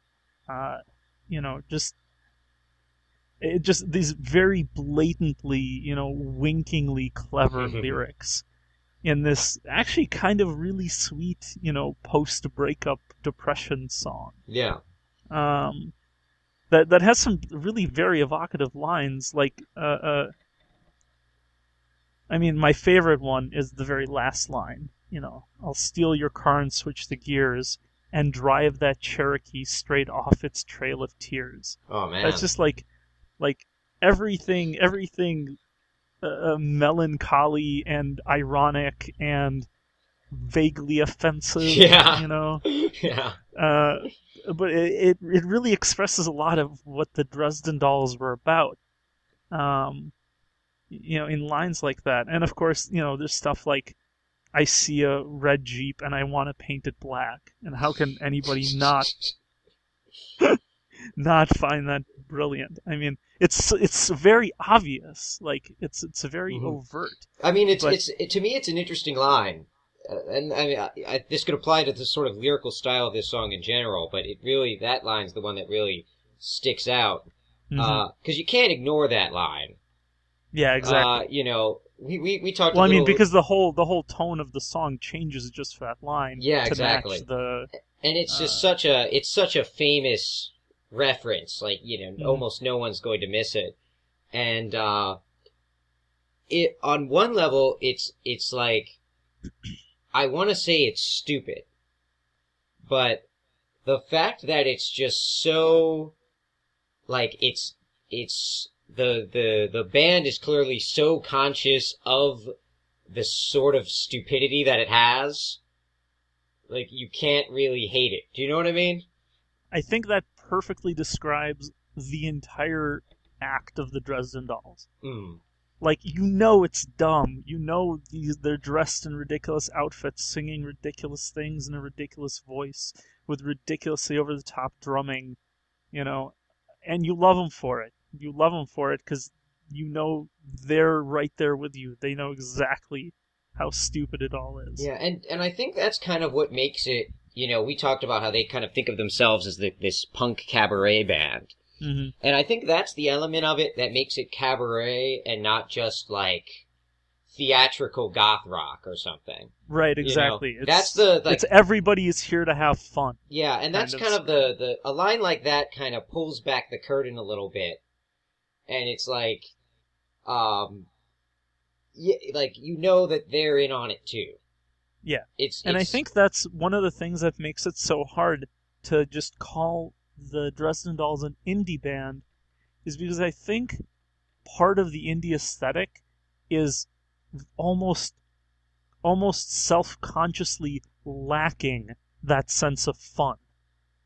S1: just these very blatantly, winkingly clever lyrics in this actually kind of really sweet, post-breakup depression song.
S2: Yeah.
S1: That has some really very evocative lines, like, my favorite one is the very last line, I'll steal your car and switch the gears and drive that Cherokee straight off its trail of tears.
S2: Oh, man.
S1: That's just like everything melancholy and ironic and vaguely offensive.
S2: Yeah.
S1: Yeah. But it really expresses a lot of what the Dresden Dolls were about. In lines like that, and of course, there's stuff like, "I see a red Jeep and I want to paint it black," and how can anybody not find that brilliant? I mean, it's very obvious. Like it's very overt.
S2: I mean, to me, it's an interesting line, and I mean, this could apply to the sort of lyrical style of this song in general. But that line's the one that really sticks out because you can't ignore that line.
S1: Yeah, exactly.
S2: We talked.
S1: Well, because the whole tone of the song changes just for that line.
S2: Yeah,
S1: to
S2: exactly.
S1: Match the,
S2: and it's just such a famous reference, like almost no one's going to miss it, and it on one level it's like, I want to say it's stupid, but the fact that it's just so like it's the band is clearly so conscious of the sort of stupidity that it has, like you can't really hate it. Do you know what I mean?
S1: I think that perfectly describes the entire act of the Dresden Dolls. Like, it's dumb. They're dressed in ridiculous outfits, singing ridiculous things in a ridiculous voice, with ridiculously over-the-top drumming, and you love them for it. You love them for it because they're right there with you. They know exactly how stupid it all is.
S2: Yeah, and I think that's kind of what makes it. We talked about how they kind of think of themselves as this punk cabaret band. Mm-hmm. And I think that's the element of it that makes it cabaret and not just like theatrical goth rock or something.
S1: Right, exactly.
S2: It's
S1: everybody is here to have fun.
S2: Yeah, and that's kind of a line like that kind of pulls back the curtain a little bit. And it's like, that they're in on it too.
S1: Yeah. I think that's one of the things that makes it so hard to just call the Dresden Dolls an indie band, is because I think part of the indie aesthetic is almost self-consciously lacking that sense of fun.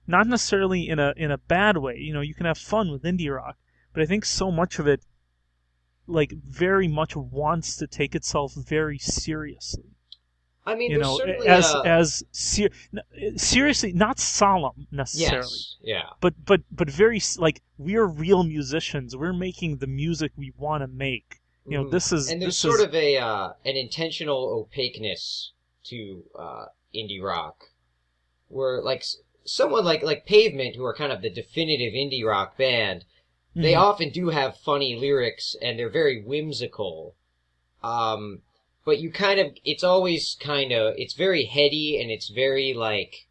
S1: not necessarily in a bad way. You know, you can have fun with indie rock, but I think so much of it, like, very much wants to take itself very seriously.
S2: I mean,
S1: You
S2: there's
S1: know,
S2: certainly
S1: seriously, not solemn necessarily,
S2: yes, yeah.
S1: but very, like, we're real musicians. We're making the music we want to make. You know, this is
S2: and there's
S1: this
S2: sort
S1: is,
S2: of an intentional opaqueness to indie rock, where like someone like Pavement, who are kind of the definitive indie rock band, they
S1: Mhm.
S2: often do have funny lyrics and they're very whimsical. But you kind of, it's always kind of, it's very heady and it's very like,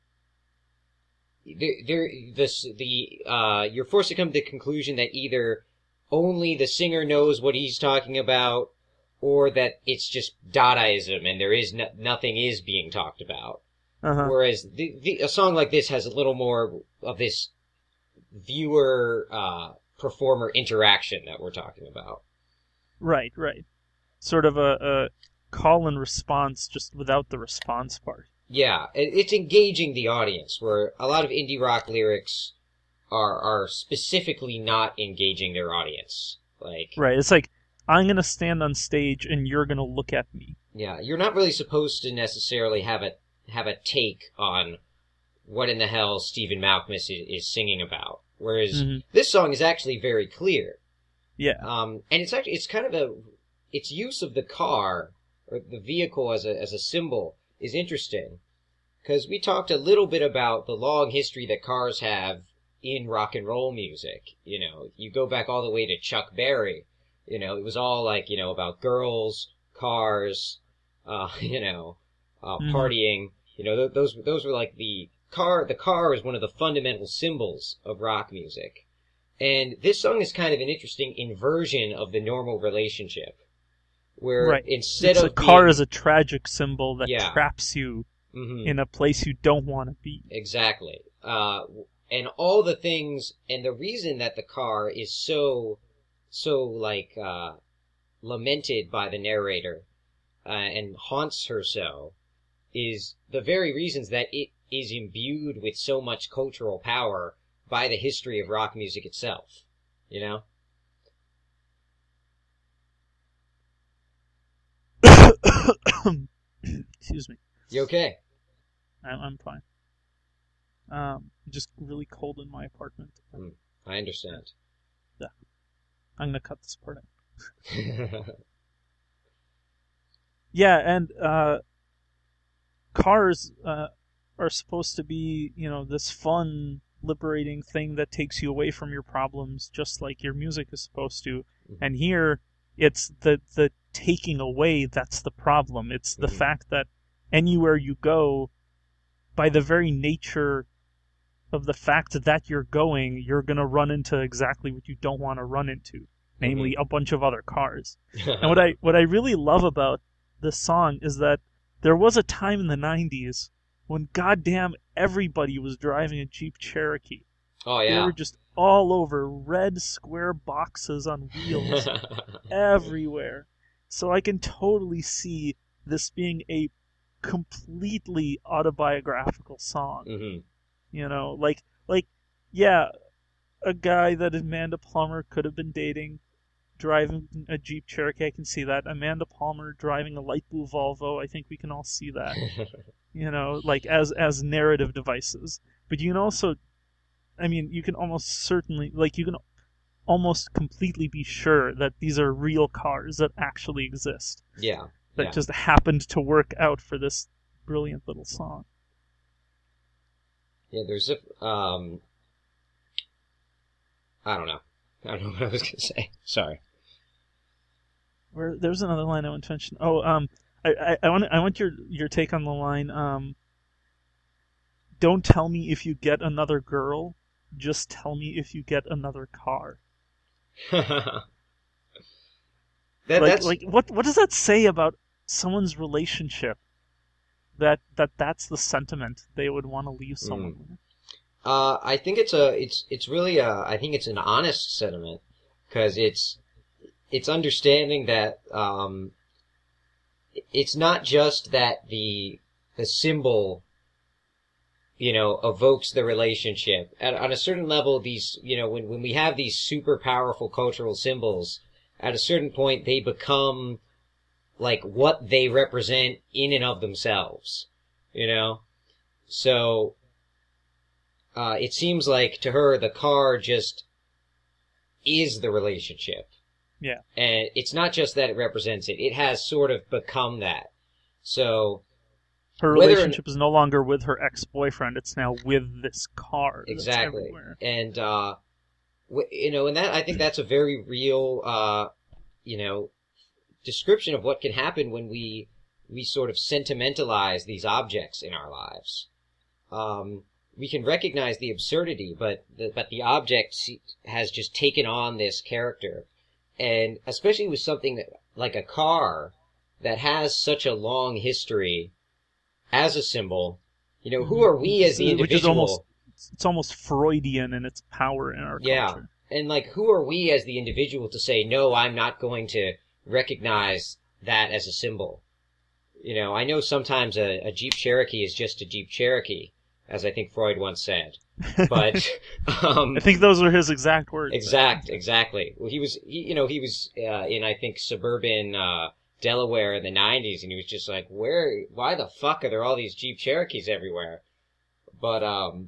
S2: you're forced to come to the conclusion that either only the singer knows what he's talking about, or that it's just Dadaism and there is nothing is being talked about.
S1: uh-huh.
S2: Whereas a song like this has a little more of this viewer performer interaction that we're talking about.
S1: Right. Sort of a call and response, just without the response part.
S2: Yeah, it's engaging the audience, where a lot of indie rock lyrics are specifically not engaging their audience. Like,
S1: Right. It's like, I'm gonna stand on stage and you're gonna look at me.
S2: yeah, you're not really supposed to necessarily have a take on what in the hell Stephen Malkmus is singing about. Whereas this song is actually very clear.
S1: Yeah.
S2: And it's kind of its use of the car or the vehicle as a symbol is interesting, because we talked a little bit about the long history that cars have in rock and roll music. You know, you go back all the way to Chuck Berry. You know, it was all like, you know, about girls, cars, partying. You know, those were like the car is one of the fundamental symbols of rock music. And this song is kind of an interesting inversion of the normal relationship, where
S1: Right.
S2: instead
S1: It's
S2: of
S1: a car
S2: being,
S1: is a tragic symbol that
S2: Yeah.
S1: traps you
S2: Mhm.
S1: in a place you don't want to be.
S2: Exactly. And all the things, and the reason that the car is so lamented by the narrator, and haunts her so, is the very reasons that it is imbued with so much cultural power by the history of rock music itself. You know?
S1: Excuse me.
S2: You okay?
S1: I'm fine. Just really cold in my apartment.
S2: I understand.
S1: I'm gonna cut this part out. Yeah, and cars are supposed to be, you know, this fun, liberating thing that takes you away from your problems, just like your music is supposed to. And here, it's the taking away that's the problem. It's the fact that anywhere you go, by the very nature of the fact that you're going, you're going to run into exactly what you don't want to run into, namely a bunch of other cars. And what I really love about this song is that there was a time in the 90s when goddamn everybody was driving a Jeep Cherokee.
S2: Oh,
S1: They
S2: yeah.
S1: were just all over, red square boxes on wheels everywhere. So I can totally see this being a completely autobiographical song.
S2: hmm
S1: You know, like, yeah, a guy that Amanda Plummer could have been dating, driving a Jeep Cherokee, I can see that. Amanda Palmer driving a light blue Volvo, I think we can all see that. You know, like, as narrative devices. But you can also, I mean, you can almost certainly, like, you can almost completely be sure that these are real cars that actually exist.
S2: Yeah.
S1: That
S2: yeah.
S1: just happened to work out for this brilliant little song.
S2: Yeah, there's a, I don't know what I was gonna say. Sorry.
S1: There's another line I want to mention. Oh, I want your take on the line. Don't tell me if you get another girl, just tell me if you get another car.
S2: That's
S1: What does that say about someone's relationship? That's the sentiment they would want to leave someone with.
S2: I think it's really I think it's an honest sentiment, because it's understanding that it's not just that the symbol evokes the relationship. On a certain level, these, when we have these super powerful cultural symbols, at a certain point they become like what they represent in and of themselves, So, it seems like to her the car just is the relationship.
S1: Yeah.
S2: And it's not just that it represents it, it has sort of become that. So,
S1: her relationship is no longer with her ex-boyfriend, it's now with this car.
S2: Exactly. And, and that, I think that's a very real, description of what can happen when we sort of sentimentalize these objects in our lives. We can recognize the absurdity, but the object has just taken on this character. And especially with something like a car that has such a long history as a symbol, who are we as the individual?
S1: It's almost Freudian in its power in our culture.
S2: And who are we as the individual to say, no, I'm not going to recognize that as a symbol? I know sometimes a Jeep Cherokee is just a Jeep Cherokee, as I think Freud once said. But
S1: I think those were his exact words.
S2: Exactly. Well, he was in, I think, suburban Delaware in the 90s, and he was just like, why the fuck are there all these Jeep Cherokees everywhere? But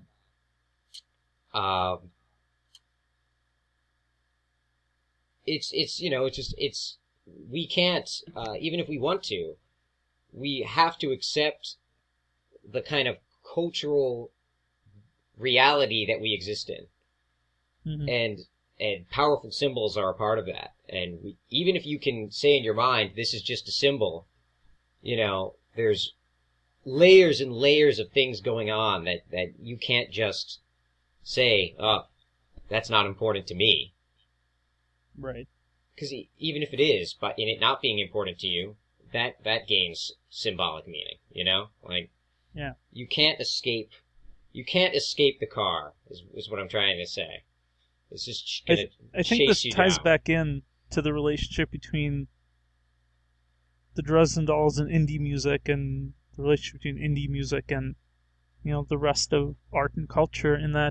S2: we can't, even if we want to, we have to accept the kind of cultural reality that we exist in. Mm-hmm. And powerful symbols are a part of that. And even if you can say in your mind, this is just a symbol, there's layers and layers of things going on that you can't just say, oh, that's not important to me.
S1: Right.
S2: Because even if it is, but in it not being important to you, that gains symbolic meaning,
S1: Yeah.
S2: You can't escape the car, is what I'm trying to say. It's just gonna
S1: I think
S2: chase
S1: this
S2: you
S1: ties
S2: down.
S1: back in to the relationship between the Dresden Dolls and indie music, and the relationship between indie music and the rest of art and culture. In that,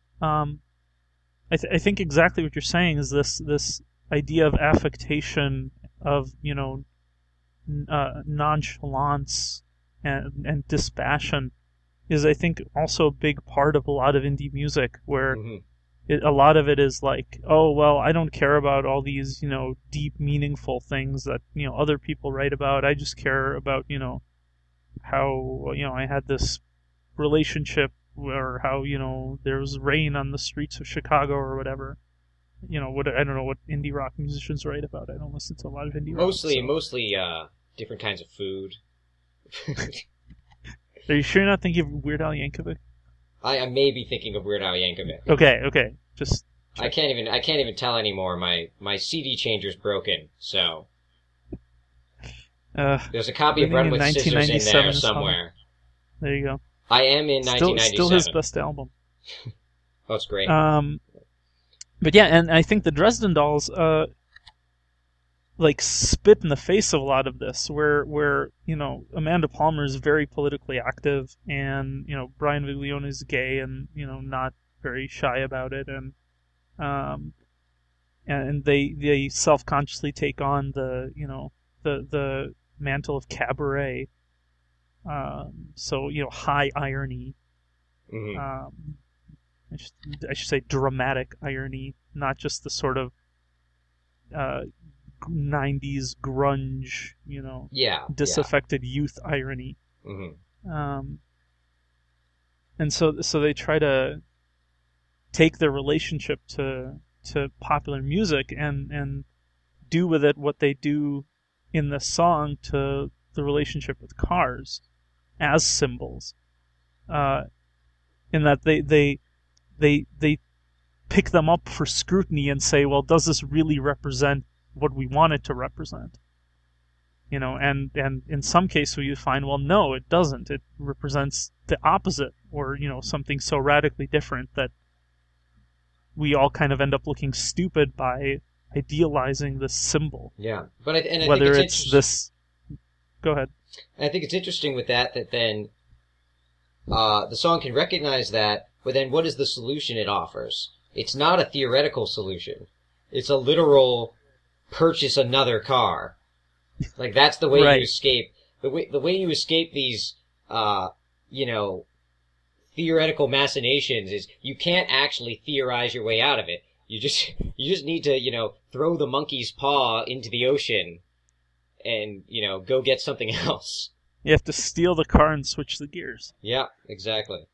S1: I think exactly what you're saying is this idea of affectation, of nonchalance and dispassion is, I think, also a big part of a lot of indie music, where a lot of it is like, oh, well, I don't care about all these, deep, meaningful things that, other people write about. I just care about, how, I had this relationship, or how, there was rain on the streets of Chicago or whatever. I don't know what indie rock musicians write about. I don't listen to a lot of indie rock.
S2: Mostly different kinds of food.
S1: Are you sure you're not thinking of Weird Al Yankovic?
S2: I may be thinking of Weird Al Yankovic.
S1: Okay. Just check.
S2: I can't even tell anymore. My CD changer's broken, so there's a copy of Run with Scissors in there somewhere.
S1: There you go.
S2: I am in 1997.
S1: Still his best album.
S2: Oh, it's great.
S1: But yeah, and I think the Dresden Dolls spit in the face of a lot of this, where Amanda Palmer is very politically active, and Brian Viglione is gay, and not very shy about it, and they self-consciously take on the mantle of cabaret, so high irony.
S2: Mm-hmm.
S1: I should say dramatic irony, not just the sort of 90s grunge, disaffected youth irony.
S2: Mm-hmm.
S1: And so they try to take their relationship to popular music and do with it what they do in the song to the relationship with cars as symbols. In that they pick them up for scrutiny and say, well, does this really represent what we want it to represent? And in some cases you find, well, no, it doesn't. It represents the opposite, or something so radically different that we all kind of end up looking stupid by idealizing this symbol.
S2: Yeah, but I
S1: whether
S2: think
S1: it's this. Go ahead.
S2: I think it's interesting with that then the song can recognize that, but then what is the solution it offers? It's not a theoretical solution. It's a literal purchase another car. Like, that's the way
S1: Right.
S2: you escape. The way you escape these, theoretical machinations is you can't actually theorize your way out of it. You just need to, throw the monkey's paw into the ocean and, go get something else.
S1: You have to steal the car and switch the gears.
S2: Yeah, exactly.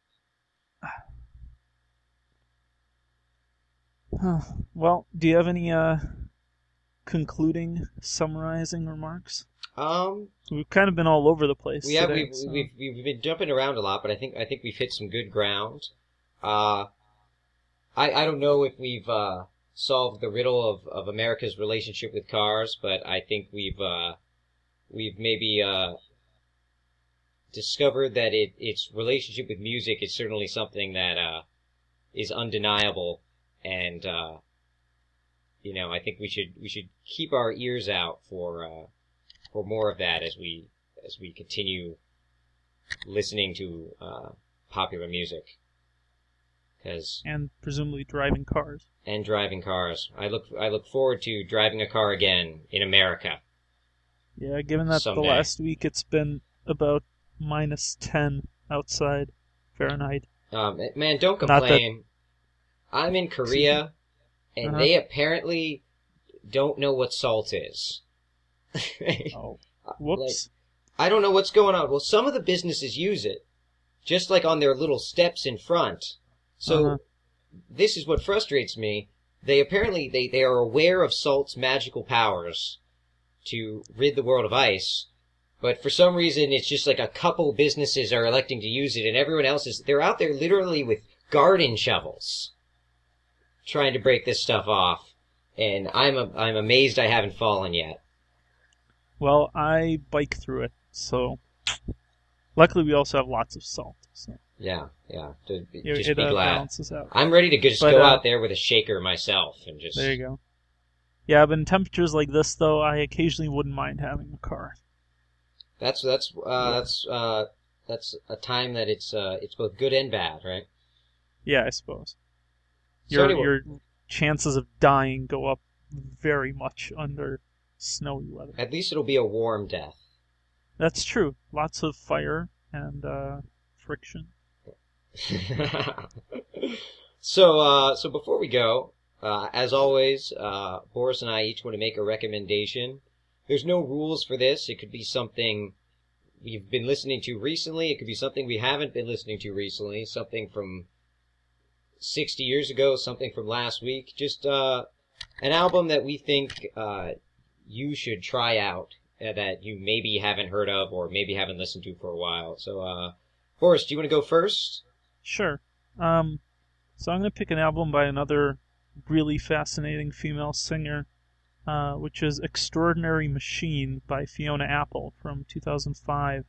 S1: Well, do you have any concluding, summarizing remarks? We've kind of been all over the place. Today,
S2: we've been jumping around a lot, but I think we've hit some good ground. I don't know if we've solved the riddle of America's relationship with cars, but I think we've maybe discovered that its relationship with music is certainly something that is undeniable, and I think we should keep our ears out for more of that as we continue listening to popular music.
S1: And presumably driving cars.
S2: And driving cars. I look forward to driving a car again in America.
S1: Yeah, given that
S2: Someday.
S1: the last week it's been about -10 outside Fahrenheit.
S2: Man, don't
S1: Not
S2: complain. I'm in Korea, and they apparently don't know what salt is.
S1: Oh, whoops.
S2: I don't know what's going on. Well, some of the businesses use it, just like on their little steps in front. So this is what frustrates me. They apparently they are aware of salt's magical powers to rid the world of ice, but for some reason it's just like a couple businesses are electing to use it, and everyone else they're out there literally with garden shovels trying to break this stuff off. And I'm amazed I haven't fallen yet.
S1: Well, I bike through it, so luckily we also have lots of salt. So
S2: Yeah. Just
S1: it
S2: be glad.
S1: balances out.
S2: I'm ready to just
S1: But,
S2: go out there with a shaker myself and just.
S1: There you go. Yeah, but in temperatures like this, though, I occasionally wouldn't mind having a car.
S2: That's a time that it's both good and bad, right?
S1: Yeah, I suppose.
S2: So anyway-
S1: Your chances of dying go up very much under snowy weather.
S2: At least it'll be a warm death.
S1: That's true. Lots of fire and friction.
S2: So before we go, as always, Boris and I each want to make a recommendation. There's no rules for this. It could be something we've been listening to recently. It could be something we haven't been listening to recently. Something from 60 years ago. Something from last week. Just an album that we think you should try out that you maybe haven't heard of or maybe haven't listened to for a while. So, Boris, do you want to go first?
S1: Sure. So I'm going to pick an album by another really fascinating female singer, which is Extraordinary Machine by Fiona Apple from 2005,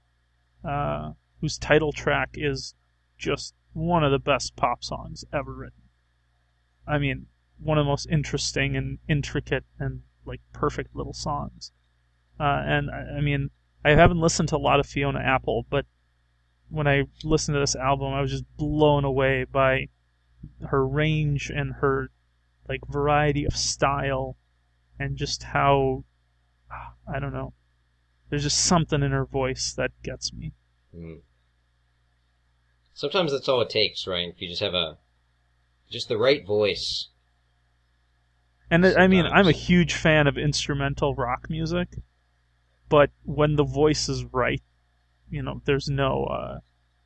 S1: whose title track is just one of the best pop songs ever written. I mean, one of the most interesting and intricate and like perfect little songs. And I mean, I haven't listened to a lot of Fiona Apple, but when I listened to this album, I was just blown away by her range and her like variety of style, and just how, I don't know, there's just something in her voice that gets me.
S2: Mm. Sometimes that's all it takes, right? If you just have just the right voice.
S1: And I mean,
S2: Sometimes.
S1: I'm a huge fan of instrumental rock music, but when the voice is right, there's no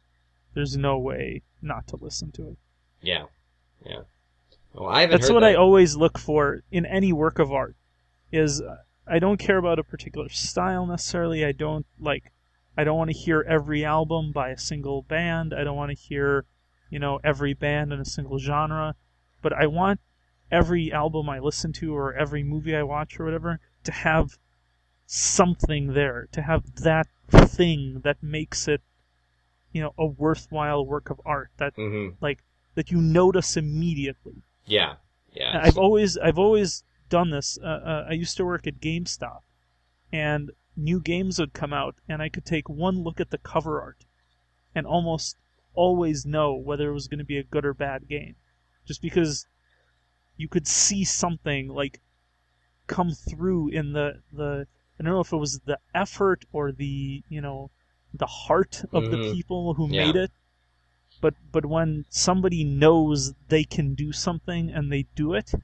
S1: way not to listen to it.
S2: Yeah. Well, I haven't
S1: That's
S2: heard
S1: what
S2: that.
S1: I always look for in any work of art. Is I don't care about a particular style necessarily. I don't want to hear every album by a single band. I don't want to hear, every band in a single genre. But I want every album I listen to or every movie I watch or whatever to have something there, to have that thing that makes it, a worthwhile work of art that that you notice immediately.
S2: Yeah.
S1: I've always done this. I used to work at GameStop, and new games would come out, and I could take one look at the cover art, and almost always know whether it was going to be a good or bad game, just because you could see something like come through in the I don't know if it was the effort or the the heart of the people who made it, but when somebody knows they can do something and they do it,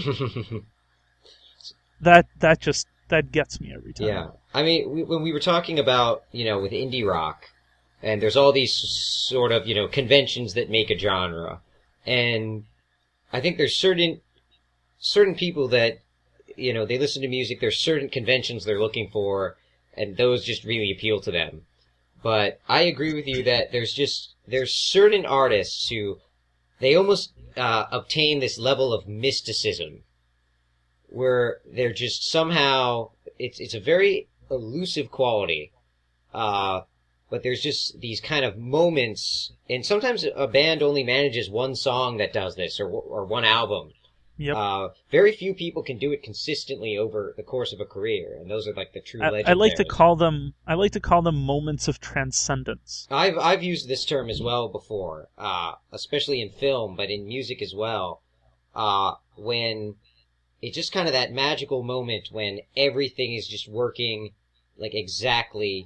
S1: that gets me every time.
S2: Yeah, I mean, when we were talking about with indie rock, and there's all these sort of conventions that make a genre, and I think there's certain people that they listen to music. There's certain conventions they're looking for, and those just really appeal to them. But I agree with you that there's certain artists who they almost obtain this level of mysticism, where they're just somehow it's a very elusive quality, but there's just these kind of moments, and sometimes a band only manages one song that does this, or one album.
S1: Yep.
S2: Very few people can do it consistently over the course of a career, and those are like the true legends.
S1: I like to call them moments of transcendence.
S2: I've used this term as well before, especially in film, but in music as well. When it's just kind of that magical moment when everything is just working like exactly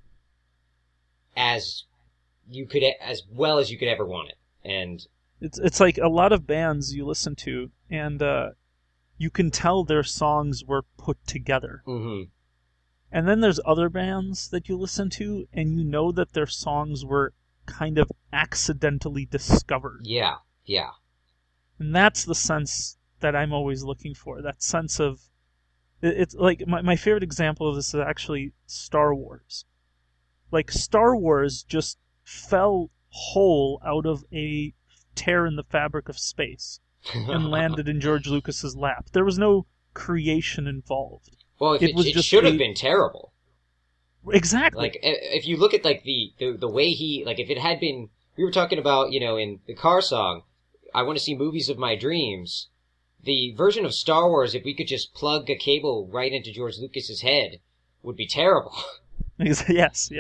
S2: as well as you could ever want it, and
S1: it's like a lot of bands you listen to, and you can tell their songs were put together.
S2: Mm-hmm.
S1: And then there's other bands that you listen to, and you know that their songs were kind of accidentally discovered.
S2: Yeah, yeah.
S1: And that's the sense that I'm always looking for. That sense of... It's like, my favorite example of this is actually Star Wars. Like, Star Wars just fell whole out of a tear in the fabric of space and landed in George Lucas's lap. There was no creation involved.
S2: Well, it should have been terrible.
S1: Exactly.
S2: Like, if you look at like the way he, like, if it had been, we were talking about, in the car song, I want to see movies of my dreams. The version of Star Wars, if we could just plug a cable right into George Lucas's head, would be terrible.
S1: Yes.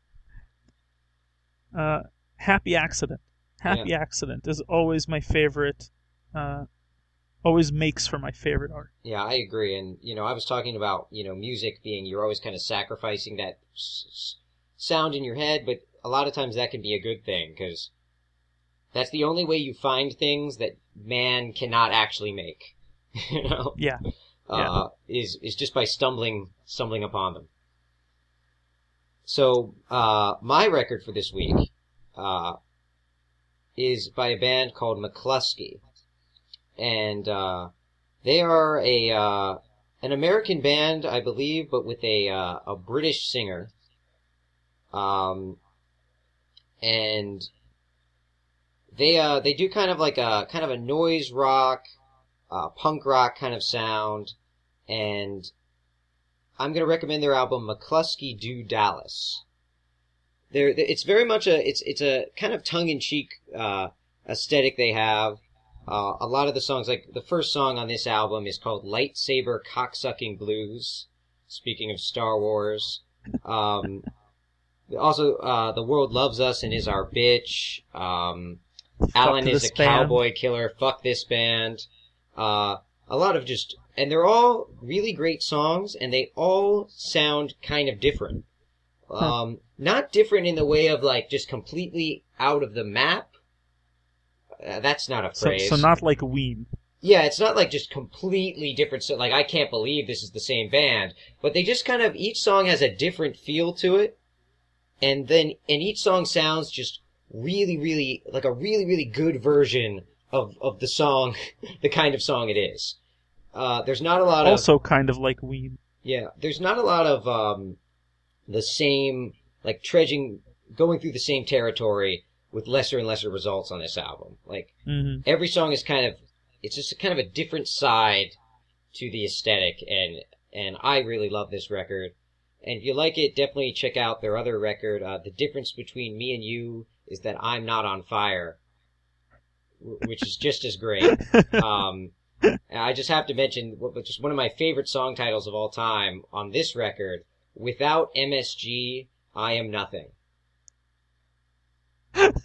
S1: Happy Accident. Happy Accident is always my favorite, always makes for my favorite art.
S2: Yeah, I agree. And, I was talking about, music being, you're always kind of sacrificing that sound in your head, but a lot of times that can be a good thing, because that's the only way you find things that man cannot actually make,
S1: Yeah.
S2: Is just by stumbling upon them. So, my record for this week, is by a band called McCluskey. And they are an American band, I believe, but with a British singer. And they do kind of like a noise rock, punk rock kind of sound. And I'm going to recommend their album McCluskey Do Dallas. It's very much it's a kind of tongue-in-cheek aesthetic they have. A lot of the songs, like the first song on this album is called Lightsaber Cocksucking Blues, speaking of Star Wars. Also, The World Loves Us and Is Our Bitch. Alan is a Cowboy Killer, Fuck This Band. A lot of and they're all really great songs, and they all sound kind of different. Not different in the way of like just completely out of the map. That's not a phrase.
S1: So not like Ween.
S2: Yeah, it's not like just completely different. So like, I can't believe this is the same band, but they just kind of, each song has a different feel to it. And each song sounds just really, really, like a really, really good version of the song, the kind of song it is. There's not a lot
S1: also kind of like Ween.
S2: Yeah, there's not a lot of, the same, like going through the same territory with lesser and lesser results on this album. Like, every song is it's just kind of a different side to the aesthetic, and I really love this record. And if you like it, definitely check out their other record. The Difference Between Me and You is That I'm Not on Fire, which is just as great. I just have to mention, just one of my favorite song titles of all time on this record, Without MSG, I Am Nothing.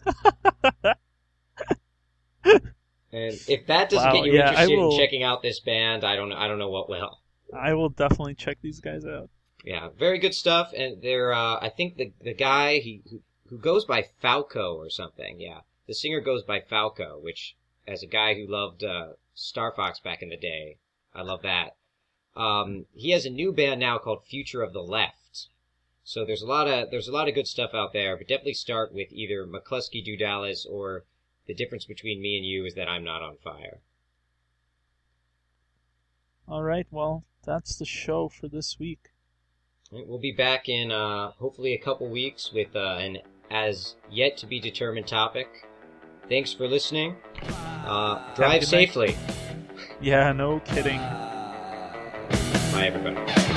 S2: And if that doesn't
S1: Wow,
S2: get you
S1: yeah,
S2: interested
S1: I will-
S2: in checking out this band, I don't know what will.
S1: I will definitely check these guys out.
S2: Yeah, very good stuff. And they're, I think the guy who goes by Falco or something. Yeah, the singer goes by Falco, which, as a guy who loved Star Fox back in the day, I love that. He has a new band now called Future of the Left. So there's a lot of good stuff out there. But definitely start with either McCluskey Do Dallas or The Difference Between Me and You is that I'm Not on Fire.
S1: All right, well, that's the show for this week.
S2: Right, we'll be back in hopefully a couple weeks with an as yet to be determined topic. Thanks for listening. Drive
S1: good night.
S2: safely.
S1: Yeah, no kidding.
S2: Bye, everybody.